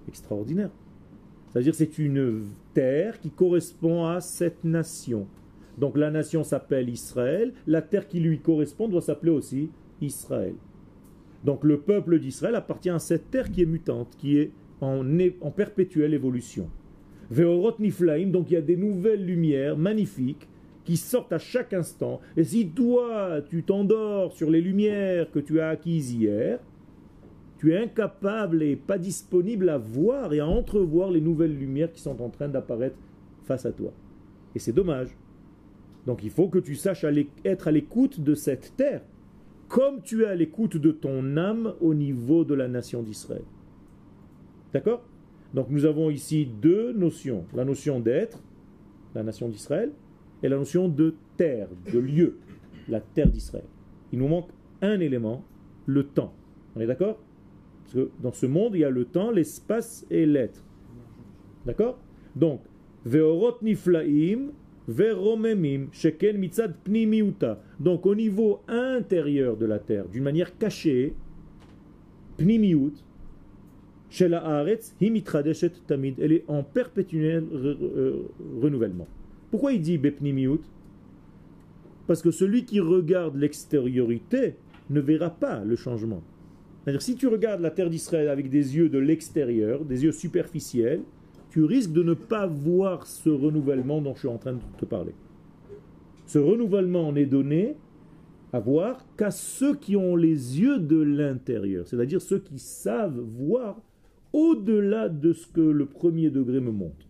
Speaker 1: Extraordinaire. C'est-à-dire que c'est une terre qui correspond à cette nation. Donc la nation s'appelle Israël, la terre qui lui correspond doit s'appeler aussi Israël. Donc le peuple d'Israël appartient à cette terre qui est mutante, qui est en, en perpétuelle évolution. Ve'orot niflaim, donc il y a des nouvelles lumières magnifiques qui sortent à chaque instant. Et si toi, tu t'endors sur les lumières que tu as acquises hier, tu es incapable et pas disponible à voir et à entrevoir les nouvelles lumières qui sont en train d'apparaître face à toi. Et c'est dommage. Donc il faut que tu saches être à l'écoute de cette terre, comme tu es à l'écoute de ton âme au niveau de la nation d'Israël. D'accord? Donc nous avons ici deux notions. La notion d'être, la nation d'Israël, et la notion de terre, de lieu, la terre d'Israël. Il nous manque un élément, le temps. On est d'accord? Parce que dans ce monde, il y a le temps, l'espace et l'être. D'accord? Donc, ve'orot niflaim, ve'romemim, sheken mitzad pnimiuta. Donc, au niveau intérieur de la terre, d'une manière cachée, pnimiut, shel haaretz, hi mitradeshet tamid. Elle est en perpétuel re- euh, renouvellement. Pourquoi il dit bepnimiut? Parce que celui qui regarde l'extériorité ne verra pas le changement. C'est-à-dire, si tu regardes la terre d'Israël avec des yeux de l'extérieur, des yeux superficiels, tu risques de ne pas voir ce renouvellement dont je suis en train de te parler. Ce renouvellement n'est donné à voir qu'à ceux qui ont les yeux de l'intérieur, c'est-à-dire ceux qui savent voir au-delà de ce que le premier degré me montre.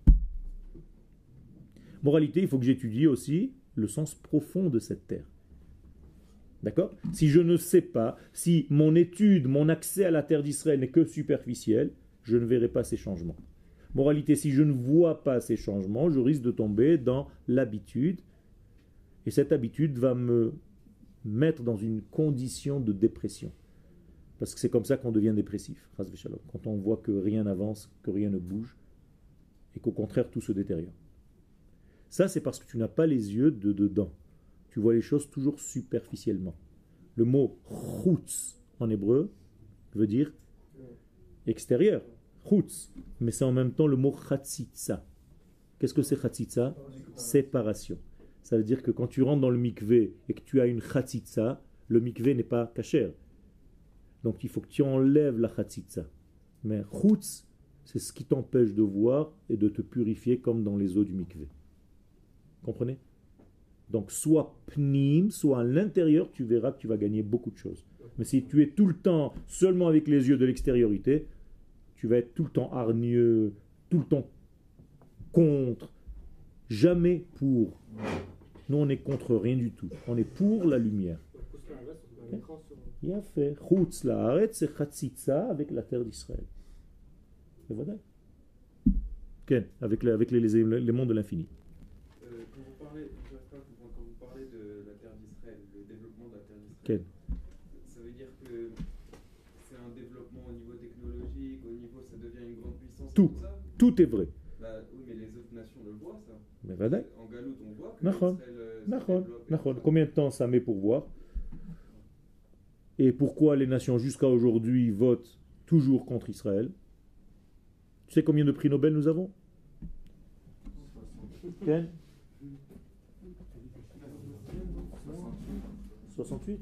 Speaker 1: Moralité, il faut que j'étudie aussi le sens profond de cette terre. D'accord? Si je ne sais pas, si mon étude, mon accès à la terre d'Israël n'est que superficiel, je ne verrai pas ces changements. Moralité, si je ne vois pas ces changements, je risque de tomber dans l'habitude. Et cette habitude va me mettre dans une condition de dépression. Parce que c'est comme ça qu'on devient dépressif. Quand on voit que rien n'avance, que rien ne bouge, et qu'au contraire tout se détériore. Ça, c'est parce que tu n'as pas les yeux de dedans. Tu vois les choses toujours superficiellement. Le mot chutz en hébreu veut dire extérieur. Chutz. Mais c'est en même temps le mot chatzitza. Qu'est-ce que c'est chatzitza? Séparation. Ça veut dire que quand tu rentres dans le mikvé et que tu as une chatzitza, le mikvé n'est pas kasher. Donc il faut que tu enlèves la chatzitza. Mais chutz, c'est ce qui t'empêche de voir et de te purifier comme dans les eaux du mikvé. Comprenez? Donc soit pnim, soit à l'intérieur, tu verras que tu vas gagner beaucoup de choses. Mais si tu es tout le temps seulement avec les yeux de l'extériorité, tu vas être tout le temps hargneux, tout le temps contre, jamais pour. Nous, on est contre rien du tout. On est pour la lumière. Il a fait Chutz la'aretz, c'est Chatzitza avec la terre d'Israël. Et voilà. Okay. Avec, les, avec les, les éléments de l'infini.
Speaker 6: Euh, quand vous parlez, quand vous parlez de la terre d'Israël, le développement de la terre d'Israël,
Speaker 1: okay.
Speaker 6: Ça veut dire que c'est un développement au niveau technologique, au niveau ça devient une grande puissance.
Speaker 1: Tout,
Speaker 6: tout, ça
Speaker 1: tout est vrai.
Speaker 6: Bah, oui, mais les autres nations le voient, ça.
Speaker 1: Mais voilà.
Speaker 6: En Galoute, on voit que
Speaker 1: Nachon.
Speaker 6: Israël euh, se
Speaker 1: Nachon.
Speaker 6: développe.
Speaker 1: Nachon. Combien de temps ça met pour voir? Et pourquoi les nations jusqu'à aujourd'hui votent toujours contre Israël? Tu sais combien de prix Nobel nous avons? Ken? soixante-huit?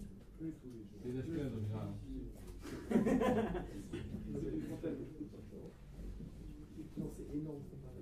Speaker 8: Non, c'est énorme.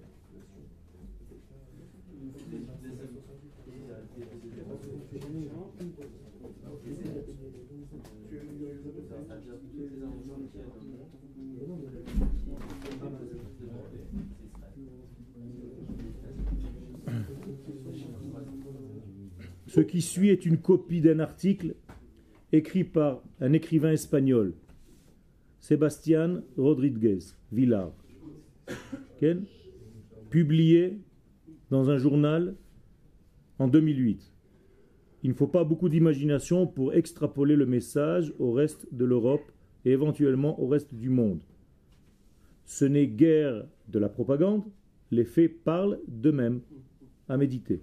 Speaker 1: Ce qui suit est une copie d'un article écrit par un écrivain espagnol, Sébastien Rodríguez Villar, okay, publié dans un journal en deux mille huit. Il ne faut pas beaucoup d'imagination pour extrapoler le message au reste de l'Europe et éventuellement au reste du monde. Ce n'est guère de la propagande, les faits parlent d'eux-mêmes, à méditer.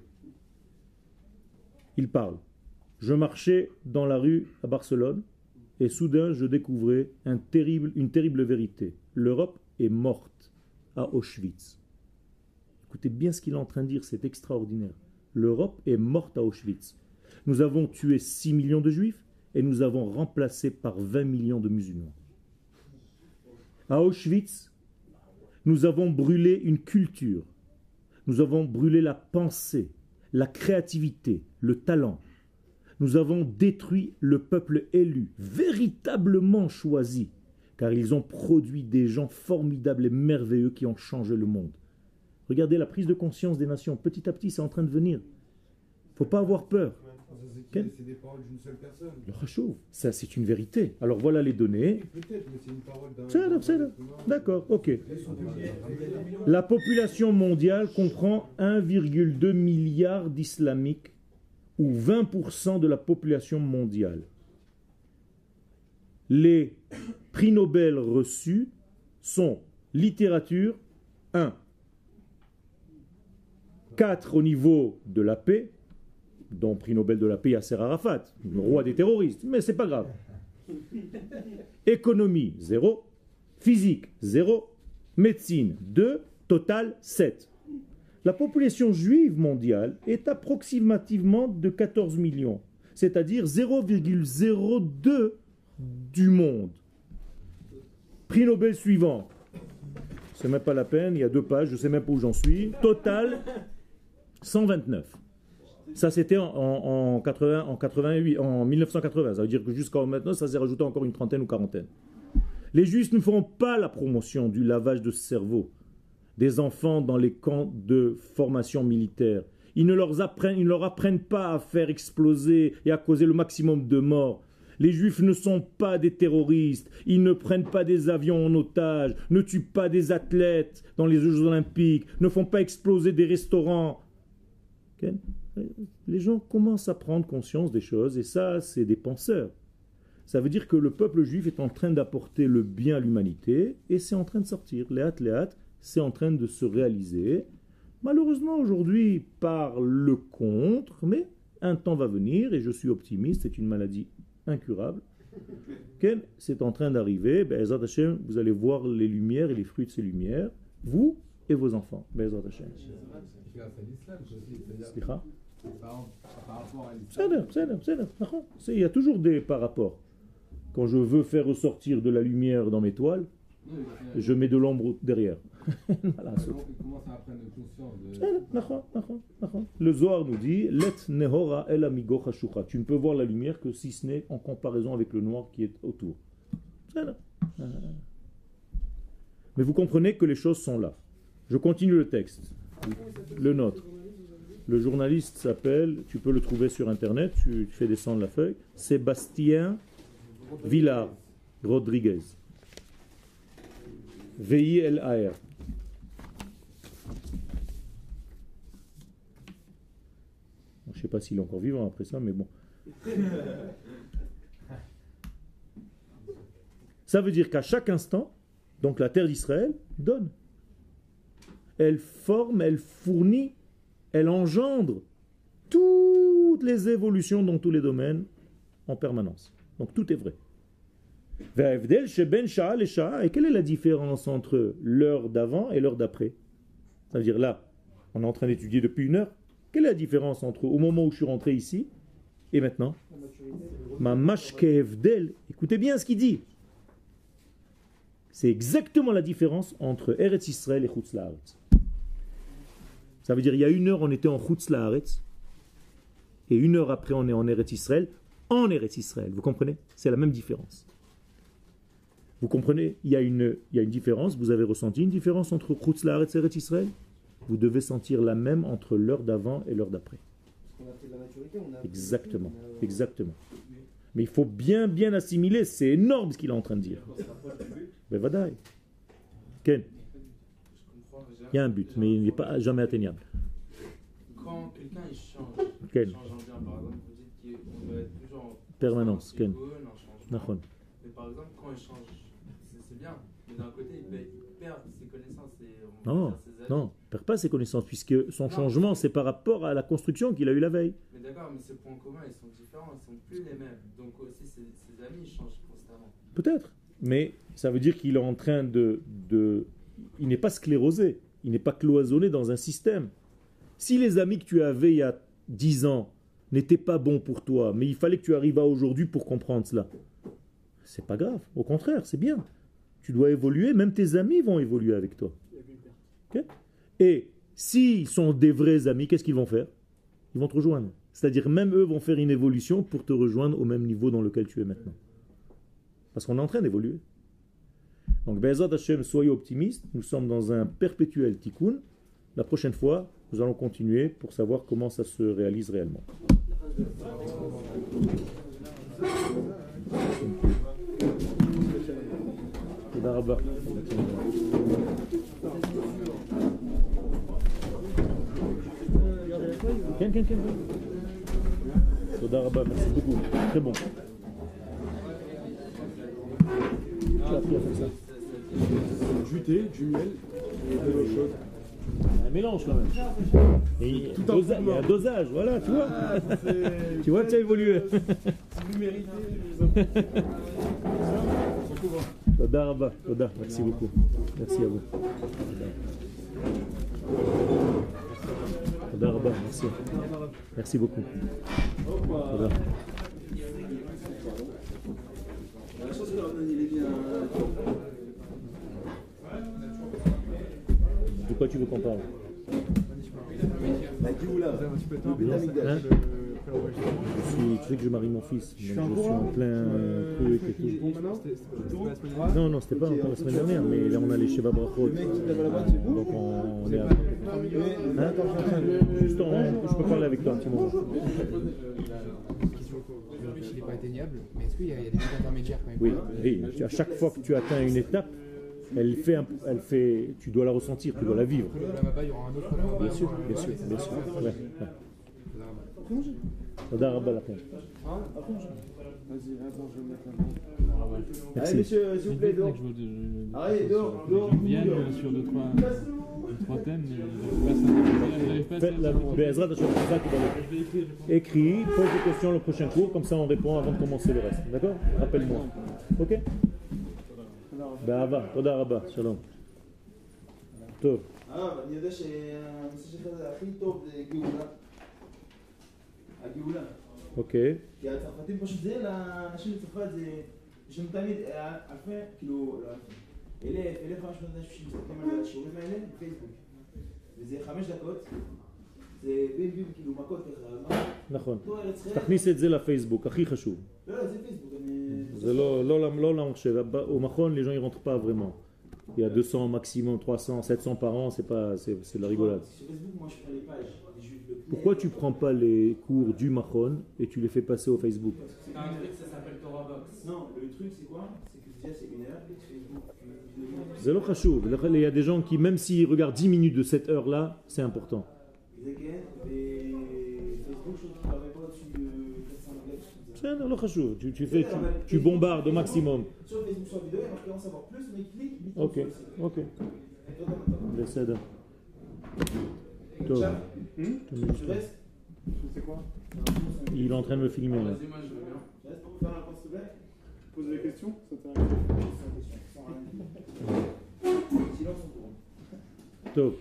Speaker 1: Il parle. Je marchais dans la rue à Barcelone et soudain je découvrais un terrible, une terrible vérité. L'Europe est morte à Auschwitz. Écoutez bien ce qu'il est en train de dire, c'est extraordinaire. l'Europe est morte à Auschwitz. Nous avons tué six millions de juifs et nous avons remplacé par vingt millions de musulmans. À Auschwitz, nous avons brûlé une culture. Nous avons brûlé la pensée, la créativité, le talent. Nous avons détruit le peuple élu, véritablement choisi, car ils ont produit des gens formidables et merveilleux qui ont changé le monde. Regardez la prise de conscience des nations. Petit à petit, c'est en train de venir. Il ne faut pas avoir peur.
Speaker 9: C'est des paroles d'une seule personne.
Speaker 1: Le Rachouv, ça c'est une vérité. Alors voilà les données.
Speaker 9: Peut-être, mais c'est une parole d'un...
Speaker 1: C'est là, c'est là. D'accord, ok. La population mondiale comprend un virgule deux milliard d'islamiques, ou vingt pour cent de la population mondiale. Les prix Nobel reçus sont littérature, un. quatre au niveau de la paix, dont prix Nobel de la paix Yasser Arafat, le roi des terroristes, mais c'est pas grave. Économie, zéro. Physique, zéro. Médecine, deux. Total, sept. La population juive mondiale est approximativement de quatorze millions, c'est-à-dire zéro virgule zéro deux du monde. Prix Nobel suivant. C'est même pas la peine, il y a deux pages, je sais même pas où j'en suis. Total, cent vingt-neuf. Ça, c'était en, en, en, quatre-vingts, en, quatre-vingt-huit, en mille neuf cent quatre-vingts. Ça veut dire que jusqu'à maintenant, ça s'est rajouté encore une trentaine ou quarantaine. Les Juifs ne feront pas la promotion du lavage de cerveau des enfants dans les camps de formation militaire. Ils ne leur apprennent, ils ne leur apprennent pas à faire exploser et à causer le maximum de morts. Les Juifs ne sont pas des terroristes. Ils ne prennent pas des avions en otage, ne tuent pas des athlètes dans les Jeux Olympiques, ne font pas exploser des restaurants. Okay? Les gens commencent à prendre conscience des choses, et ça, c'est des penseurs. Ça veut dire que le peuple juif est en train d'apporter le bien à l'humanité, et c'est en train de sortir. Léat, léat, c'est en train de se réaliser. Malheureusement, aujourd'hui, par le contre, mais un temps va venir, et je suis optimiste, c'est une maladie incurable. Okay? C'est en train d'arriver. Be'ezrat Hashem, vous allez voir les lumières et les fruits de ces lumières, vous et vos enfants. Be'ezrat Hashem. Slicha. Il y a toujours des par rapport. Quand je veux faire ressortir de la lumière dans mes toiles, je mets de l'ombre derrière. Voilà, le Zohar nous dit Let nehora el amigo chashucha. Tu ne peux voir la lumière que si ce n'est en comparaison avec le noir qui est autour. Mais vous comprenez que les choses sont là. Je continue le texte. Le nôtre. Le journaliste s'appelle, tu peux le trouver sur internet, tu, tu fais descendre la feuille, Sébastien Villar Rodriguez. V I L A R. Je ne sais pas s'il est encore vivant après ça, mais bon. Ça veut dire qu'à chaque instant, donc la terre d'Israël donne. Elle forme, elle fournit, elle engendre toutes les évolutions dans tous les domaines en permanence. Donc tout est vrai. Et quelle est la différence entre l'heure d'avant et l'heure d'après? Ça veut dire là, on est en train d'étudier depuis une heure. Quelle est la différence entre au moment où je suis rentré ici et maintenant? Ma mashkevdel. Écoutez bien ce qu'il dit. C'est exactement la différence entre Eretz Israël et Chutz La'aretz. Ça veut dire il y a une heure on était en Chutz La'aretz et une heure après on est en Eretz Israël, en Eretz Israël. Vous comprenez? C'est la même différence. Vous comprenez? Il y a une, il y a une différence. Vous avez ressenti une différence entre Chutz La'aretz et Eretz Israël? Vous devez sentir la même entre l'heure d'avant et l'heure d'après. Exactement, exactement. Mais il faut bien, bien assimiler. C'est énorme ce qu'il est en train de dire. Mais vadaï. Ken. Il y a un but, mais il n'est pas jamais atteignable.
Speaker 5: Quand quelqu'un il change,
Speaker 1: Ken.
Speaker 5: il change en bien, par exemple, vous dites qu'on doit être toujours en
Speaker 1: Permanence, Ken.
Speaker 5: Nachon. Mais par exemple, quand il change, c'est, c'est bien. Mais d'un côté, il, il perd ses connaissances et on
Speaker 1: non,
Speaker 5: perd ses avis.
Speaker 1: non, il ne perd pas ses connaissances, puisque son
Speaker 5: non,
Speaker 1: changement, c'est par rapport à la construction qu'il a eue la veille.
Speaker 5: Mais d'accord, mais ces points communs, ils sont différents, ils ne sont plus les mêmes. Donc aussi, ses, ses amis, ils changent constamment.
Speaker 1: Peut-être, mais ça veut dire qu'il est en train de... de... Il n'est pas sclérosé, il n'est pas cloisonné dans un système. Si les amis que tu avais il y a dix ans n'étaient pas bons pour toi, mais il fallait que tu arrives à aujourd'hui pour comprendre cela, c'est pas grave. Au contraire, c'est bien. Tu dois évoluer, même tes amis vont évoluer avec toi. Okay? Et s'ils sont des vrais amis, qu'est-ce qu'ils vont faire? Ils vont te rejoindre. C'est-à-dire même eux vont faire une évolution pour te rejoindre au même niveau dans lequel tu es maintenant. Parce qu'on est en train d'évoluer. Donc, Be'ezrat Hashem, soyez optimistes. Nous sommes dans un perpétuel tikkun. La prochaine fois, nous allons continuer pour savoir comment ça se réalise réellement. תודה רבה. כן, כן, כן. תודה רבה, merci beaucoup. Très bon. Tu as appris à faire ça.
Speaker 10: Du thé, du miel et de l'eau chaude.
Speaker 1: Un mélange quand même. Et il y a dosa- il y a un dosage, voilà, tu vois.
Speaker 10: Ah,
Speaker 1: Tu vois que tu as évolué. Toda Rabba, Toda, merci beaucoup. Merci à vous. Toda Rabba, merci. Merci beaucoup. Toda.
Speaker 6: La chance que Ramon il est bien.
Speaker 1: De quoi tu veux qu'on parle?
Speaker 8: La Géoula.
Speaker 1: Hein? Je suis, tu sais que je marie mon fils, donc je suis en plein truc et tout. Non, non, c'était pas encore la semaine dernière, mais là on a les Sheva Brachot. Donc on, on est à... Hein? Juste en, je peux parler avec toi un petit moment.
Speaker 11: Il n'est pas atteignable, mais est-ce qu'il y a, il y a des minutes intermédiaires quand même?
Speaker 1: Oui, oui, à chaque fois que tu atteins une étape, elle fait, un, elle fait, tu dois la ressentir, tu dois la vivre.
Speaker 11: Là-bas, il y aura un autre moment.
Speaker 1: Bien sûr, bien sûr, bien sûr. Ouais, ouais. Toda Rabba la fin.
Speaker 8: Vas-y, attends, je vais mettre la main.
Speaker 1: Merci.
Speaker 8: Allez, monsieur, s'il vous plaît, dehors. Allez, dehors, dehors.
Speaker 12: sur deux, trois, deux, trois thèmes, mais j'arrive pas à
Speaker 1: Faites la Be'ezrat Hashem, c'est ça qui va le- Écris, pose des questions le prochain cours, comme ça on répond avant de commencer le reste. D'accord? Rappelle-moi. Ok? Be'ava, Toda Rabba, shalom. טוב.
Speaker 8: אה, אני יודע שהנושא שלך זה הכי טוב זה גאולה. הגאולה.
Speaker 1: אוקיי.
Speaker 8: כי הצרפתים פשוט זה, לאנשים בצרפת זה, יש שם תמיד אלפי, כאילו, לא אלפי, אלף, אלף חמש מאות אנשים שמסתכלים על השיעורים האלה בפייסבוק. וזה חמש דקות, זה בין בין כאילו מכות ככה.
Speaker 1: נכון. תכניס את זה לפייסבוק, הכי חשוב.
Speaker 8: לא, לא, זה פייסבוק.
Speaker 1: זה לא, לא, לא למחשב. Au Mahon, les gens ils rentrent pas vraiment. Il y a deux cents maximum, trois cents, sept cents par an, c'est pas, c'est, c'est de la rigolade.
Speaker 8: Sur Facebook, moi je prends les pages.
Speaker 1: Pourquoi tu prends pas les cours du Mahon et tu les fais passer au Facebook?
Speaker 5: C'est un truc, ça s'appelle Torah Box.
Speaker 8: Non, le truc c'est quoi? C'est que déjà c'est une heure, et Facebook,
Speaker 1: C'est le chachou. Il y a des gens qui, même s'ils regardent dix minutes de cette heure-là, c'est important.
Speaker 8: et Facebook, je trouve qu'il ne permet pas au-dessus de quatre cents mégas.
Speaker 1: C'est le chachou. Tu, tu, fais, tu, tu bombardes au maximum.
Speaker 8: Sur Facebook, sur la vidéo, il y a marqué en savoir plus, mais clique, il
Speaker 1: Ok, ok. בסדר. טוב.
Speaker 8: Tu restes?
Speaker 4: C'est quoi?
Speaker 1: Il est en train de me filmer là.
Speaker 5: Vas-y, moi je veux bien.
Speaker 8: Tu restes pour me faire la réponse, s'il te plaît?
Speaker 4: Pose des questions, ça t'arrive.
Speaker 8: Silence au courant.
Speaker 1: Top.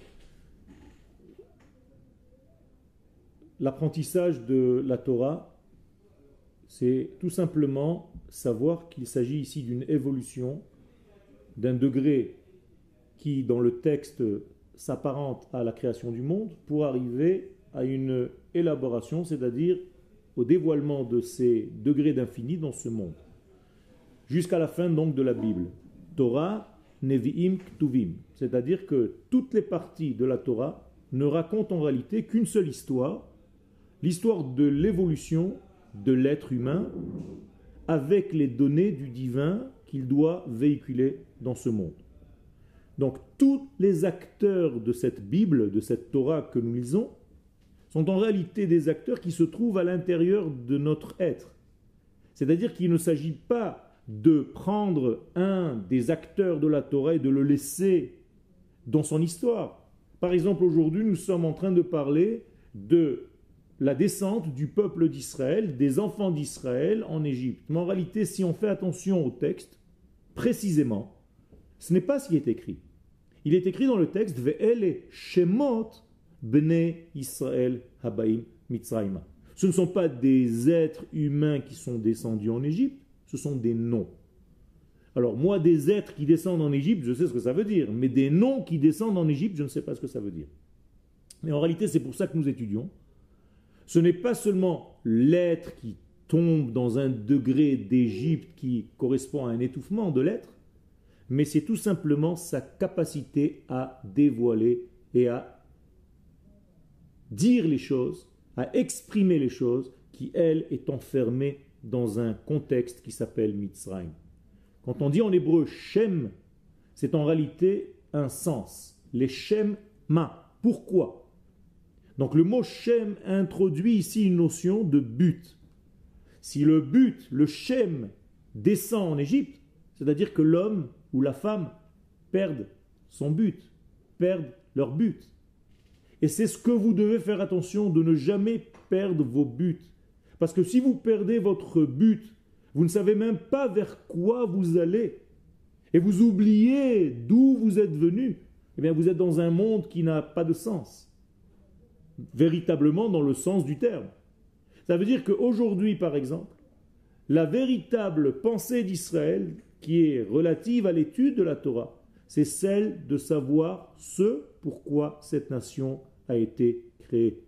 Speaker 1: L'apprentissage de la Torah, c'est tout simplement savoir qu'il s'agit ici d'une évolution, d'un degré qui, dans le texte, s'apparente à la création du monde, pour arriver à une élaboration, c'est-à-dire au dévoilement de ces degrés d'infini dans ce monde. Jusqu'à la fin donc de la Bible. Torah, Nevi'im, Ktuvim. C'est-à-dire que toutes les parties de la Torah ne racontent en réalité qu'une seule histoire, l'histoire de l'évolution de l'être humain avec les données du divin qu'il doit véhiculer dans ce monde. Donc tous les acteurs de cette Bible, de cette Torah que nous lisons, sont en réalité des acteurs qui se trouvent à l'intérieur de notre être. C'est-à-dire qu'il ne s'agit pas de prendre un des acteurs de la Torah et de le laisser dans son histoire. Par exemple, aujourd'hui, nous sommes en train de parler de la descente du peuple d'Israël, des enfants d'Israël en Égypte. Mais en réalité, si on fait attention au texte, précisément, ce n'est pas ce qui est écrit. Il est écrit dans le texte « Ve'ele shemot Bnei Israël Habaim Mitzrayma. Ce ne sont pas des êtres humains qui sont descendus en Égypte, ce sont des noms. Alors moi, des êtres qui descendent en Égypte, je sais ce que ça veut dire, mais des noms qui descendent en Égypte, je ne sais pas ce que ça veut dire. Mais en réalité, c'est pour ça que nous étudions. Ce n'est pas seulement l'être qui tombe dans un degré d'Égypte qui correspond à un étouffement de l'être, mais c'est tout simplement sa capacité à dévoiler et à dire les choses, à exprimer les choses, qui, elle, est enfermée dans un contexte qui s'appelle Mitzrayim. Quand on dit en hébreu Shem, c'est en réalité un sens. Les Shem Ma. Pourquoi? Donc le mot Shem introduit ici une notion de but. Si le but, le Shem, descend en Égypte, c'est-à-dire que l'homme ou la femme perdent son but, perdent leur but. Et c'est ce que vous devez faire attention de ne jamais perdre vos buts. Parce que si vous perdez votre but, vous ne savez même pas vers quoi vous allez, et vous oubliez d'où vous êtes venu, eh bien vous êtes dans un monde qui n'a pas de sens. Véritablement dans le sens du terme. Ça veut dire qu'aujourd'hui, par exemple, la véritable pensée d'Israël, qui est relative à l'étude de la Torah, c'est celle de savoir ce pourquoi cette nation a été créée.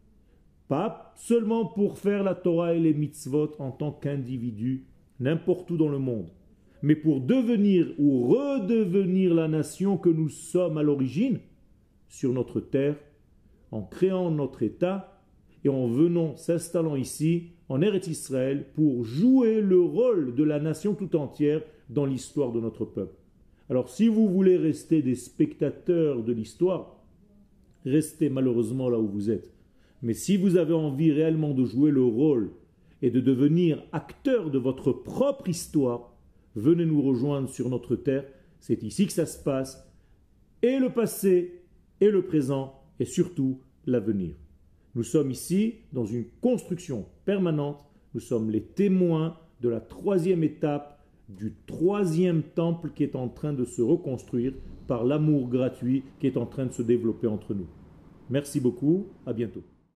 Speaker 1: Pas seulement pour faire la Torah et les mitzvot en tant qu'individu, n'importe où dans le monde, mais pour devenir ou redevenir la nation que nous sommes à l'origine, sur notre terre, en créant notre État et en venant s'installant ici, en Eretz Israël, pour jouer le rôle de la nation tout entière dans l'histoire de notre peuple. Alors si vous voulez rester des spectateurs de l'histoire, restez malheureusement là où vous êtes. Mais si vous avez envie réellement de jouer le rôle et de devenir acteur de votre propre histoire, venez nous rejoindre sur notre terre. C'est ici que ça se passe, et le passé, et le présent, et surtout l'avenir. Nous sommes ici dans une construction permanente. Nous sommes les témoins de la troisième étape du troisième temple qui est en train de se reconstruire par l'amour gratuit qui est en train de se développer entre nous. Merci beaucoup, à bientôt.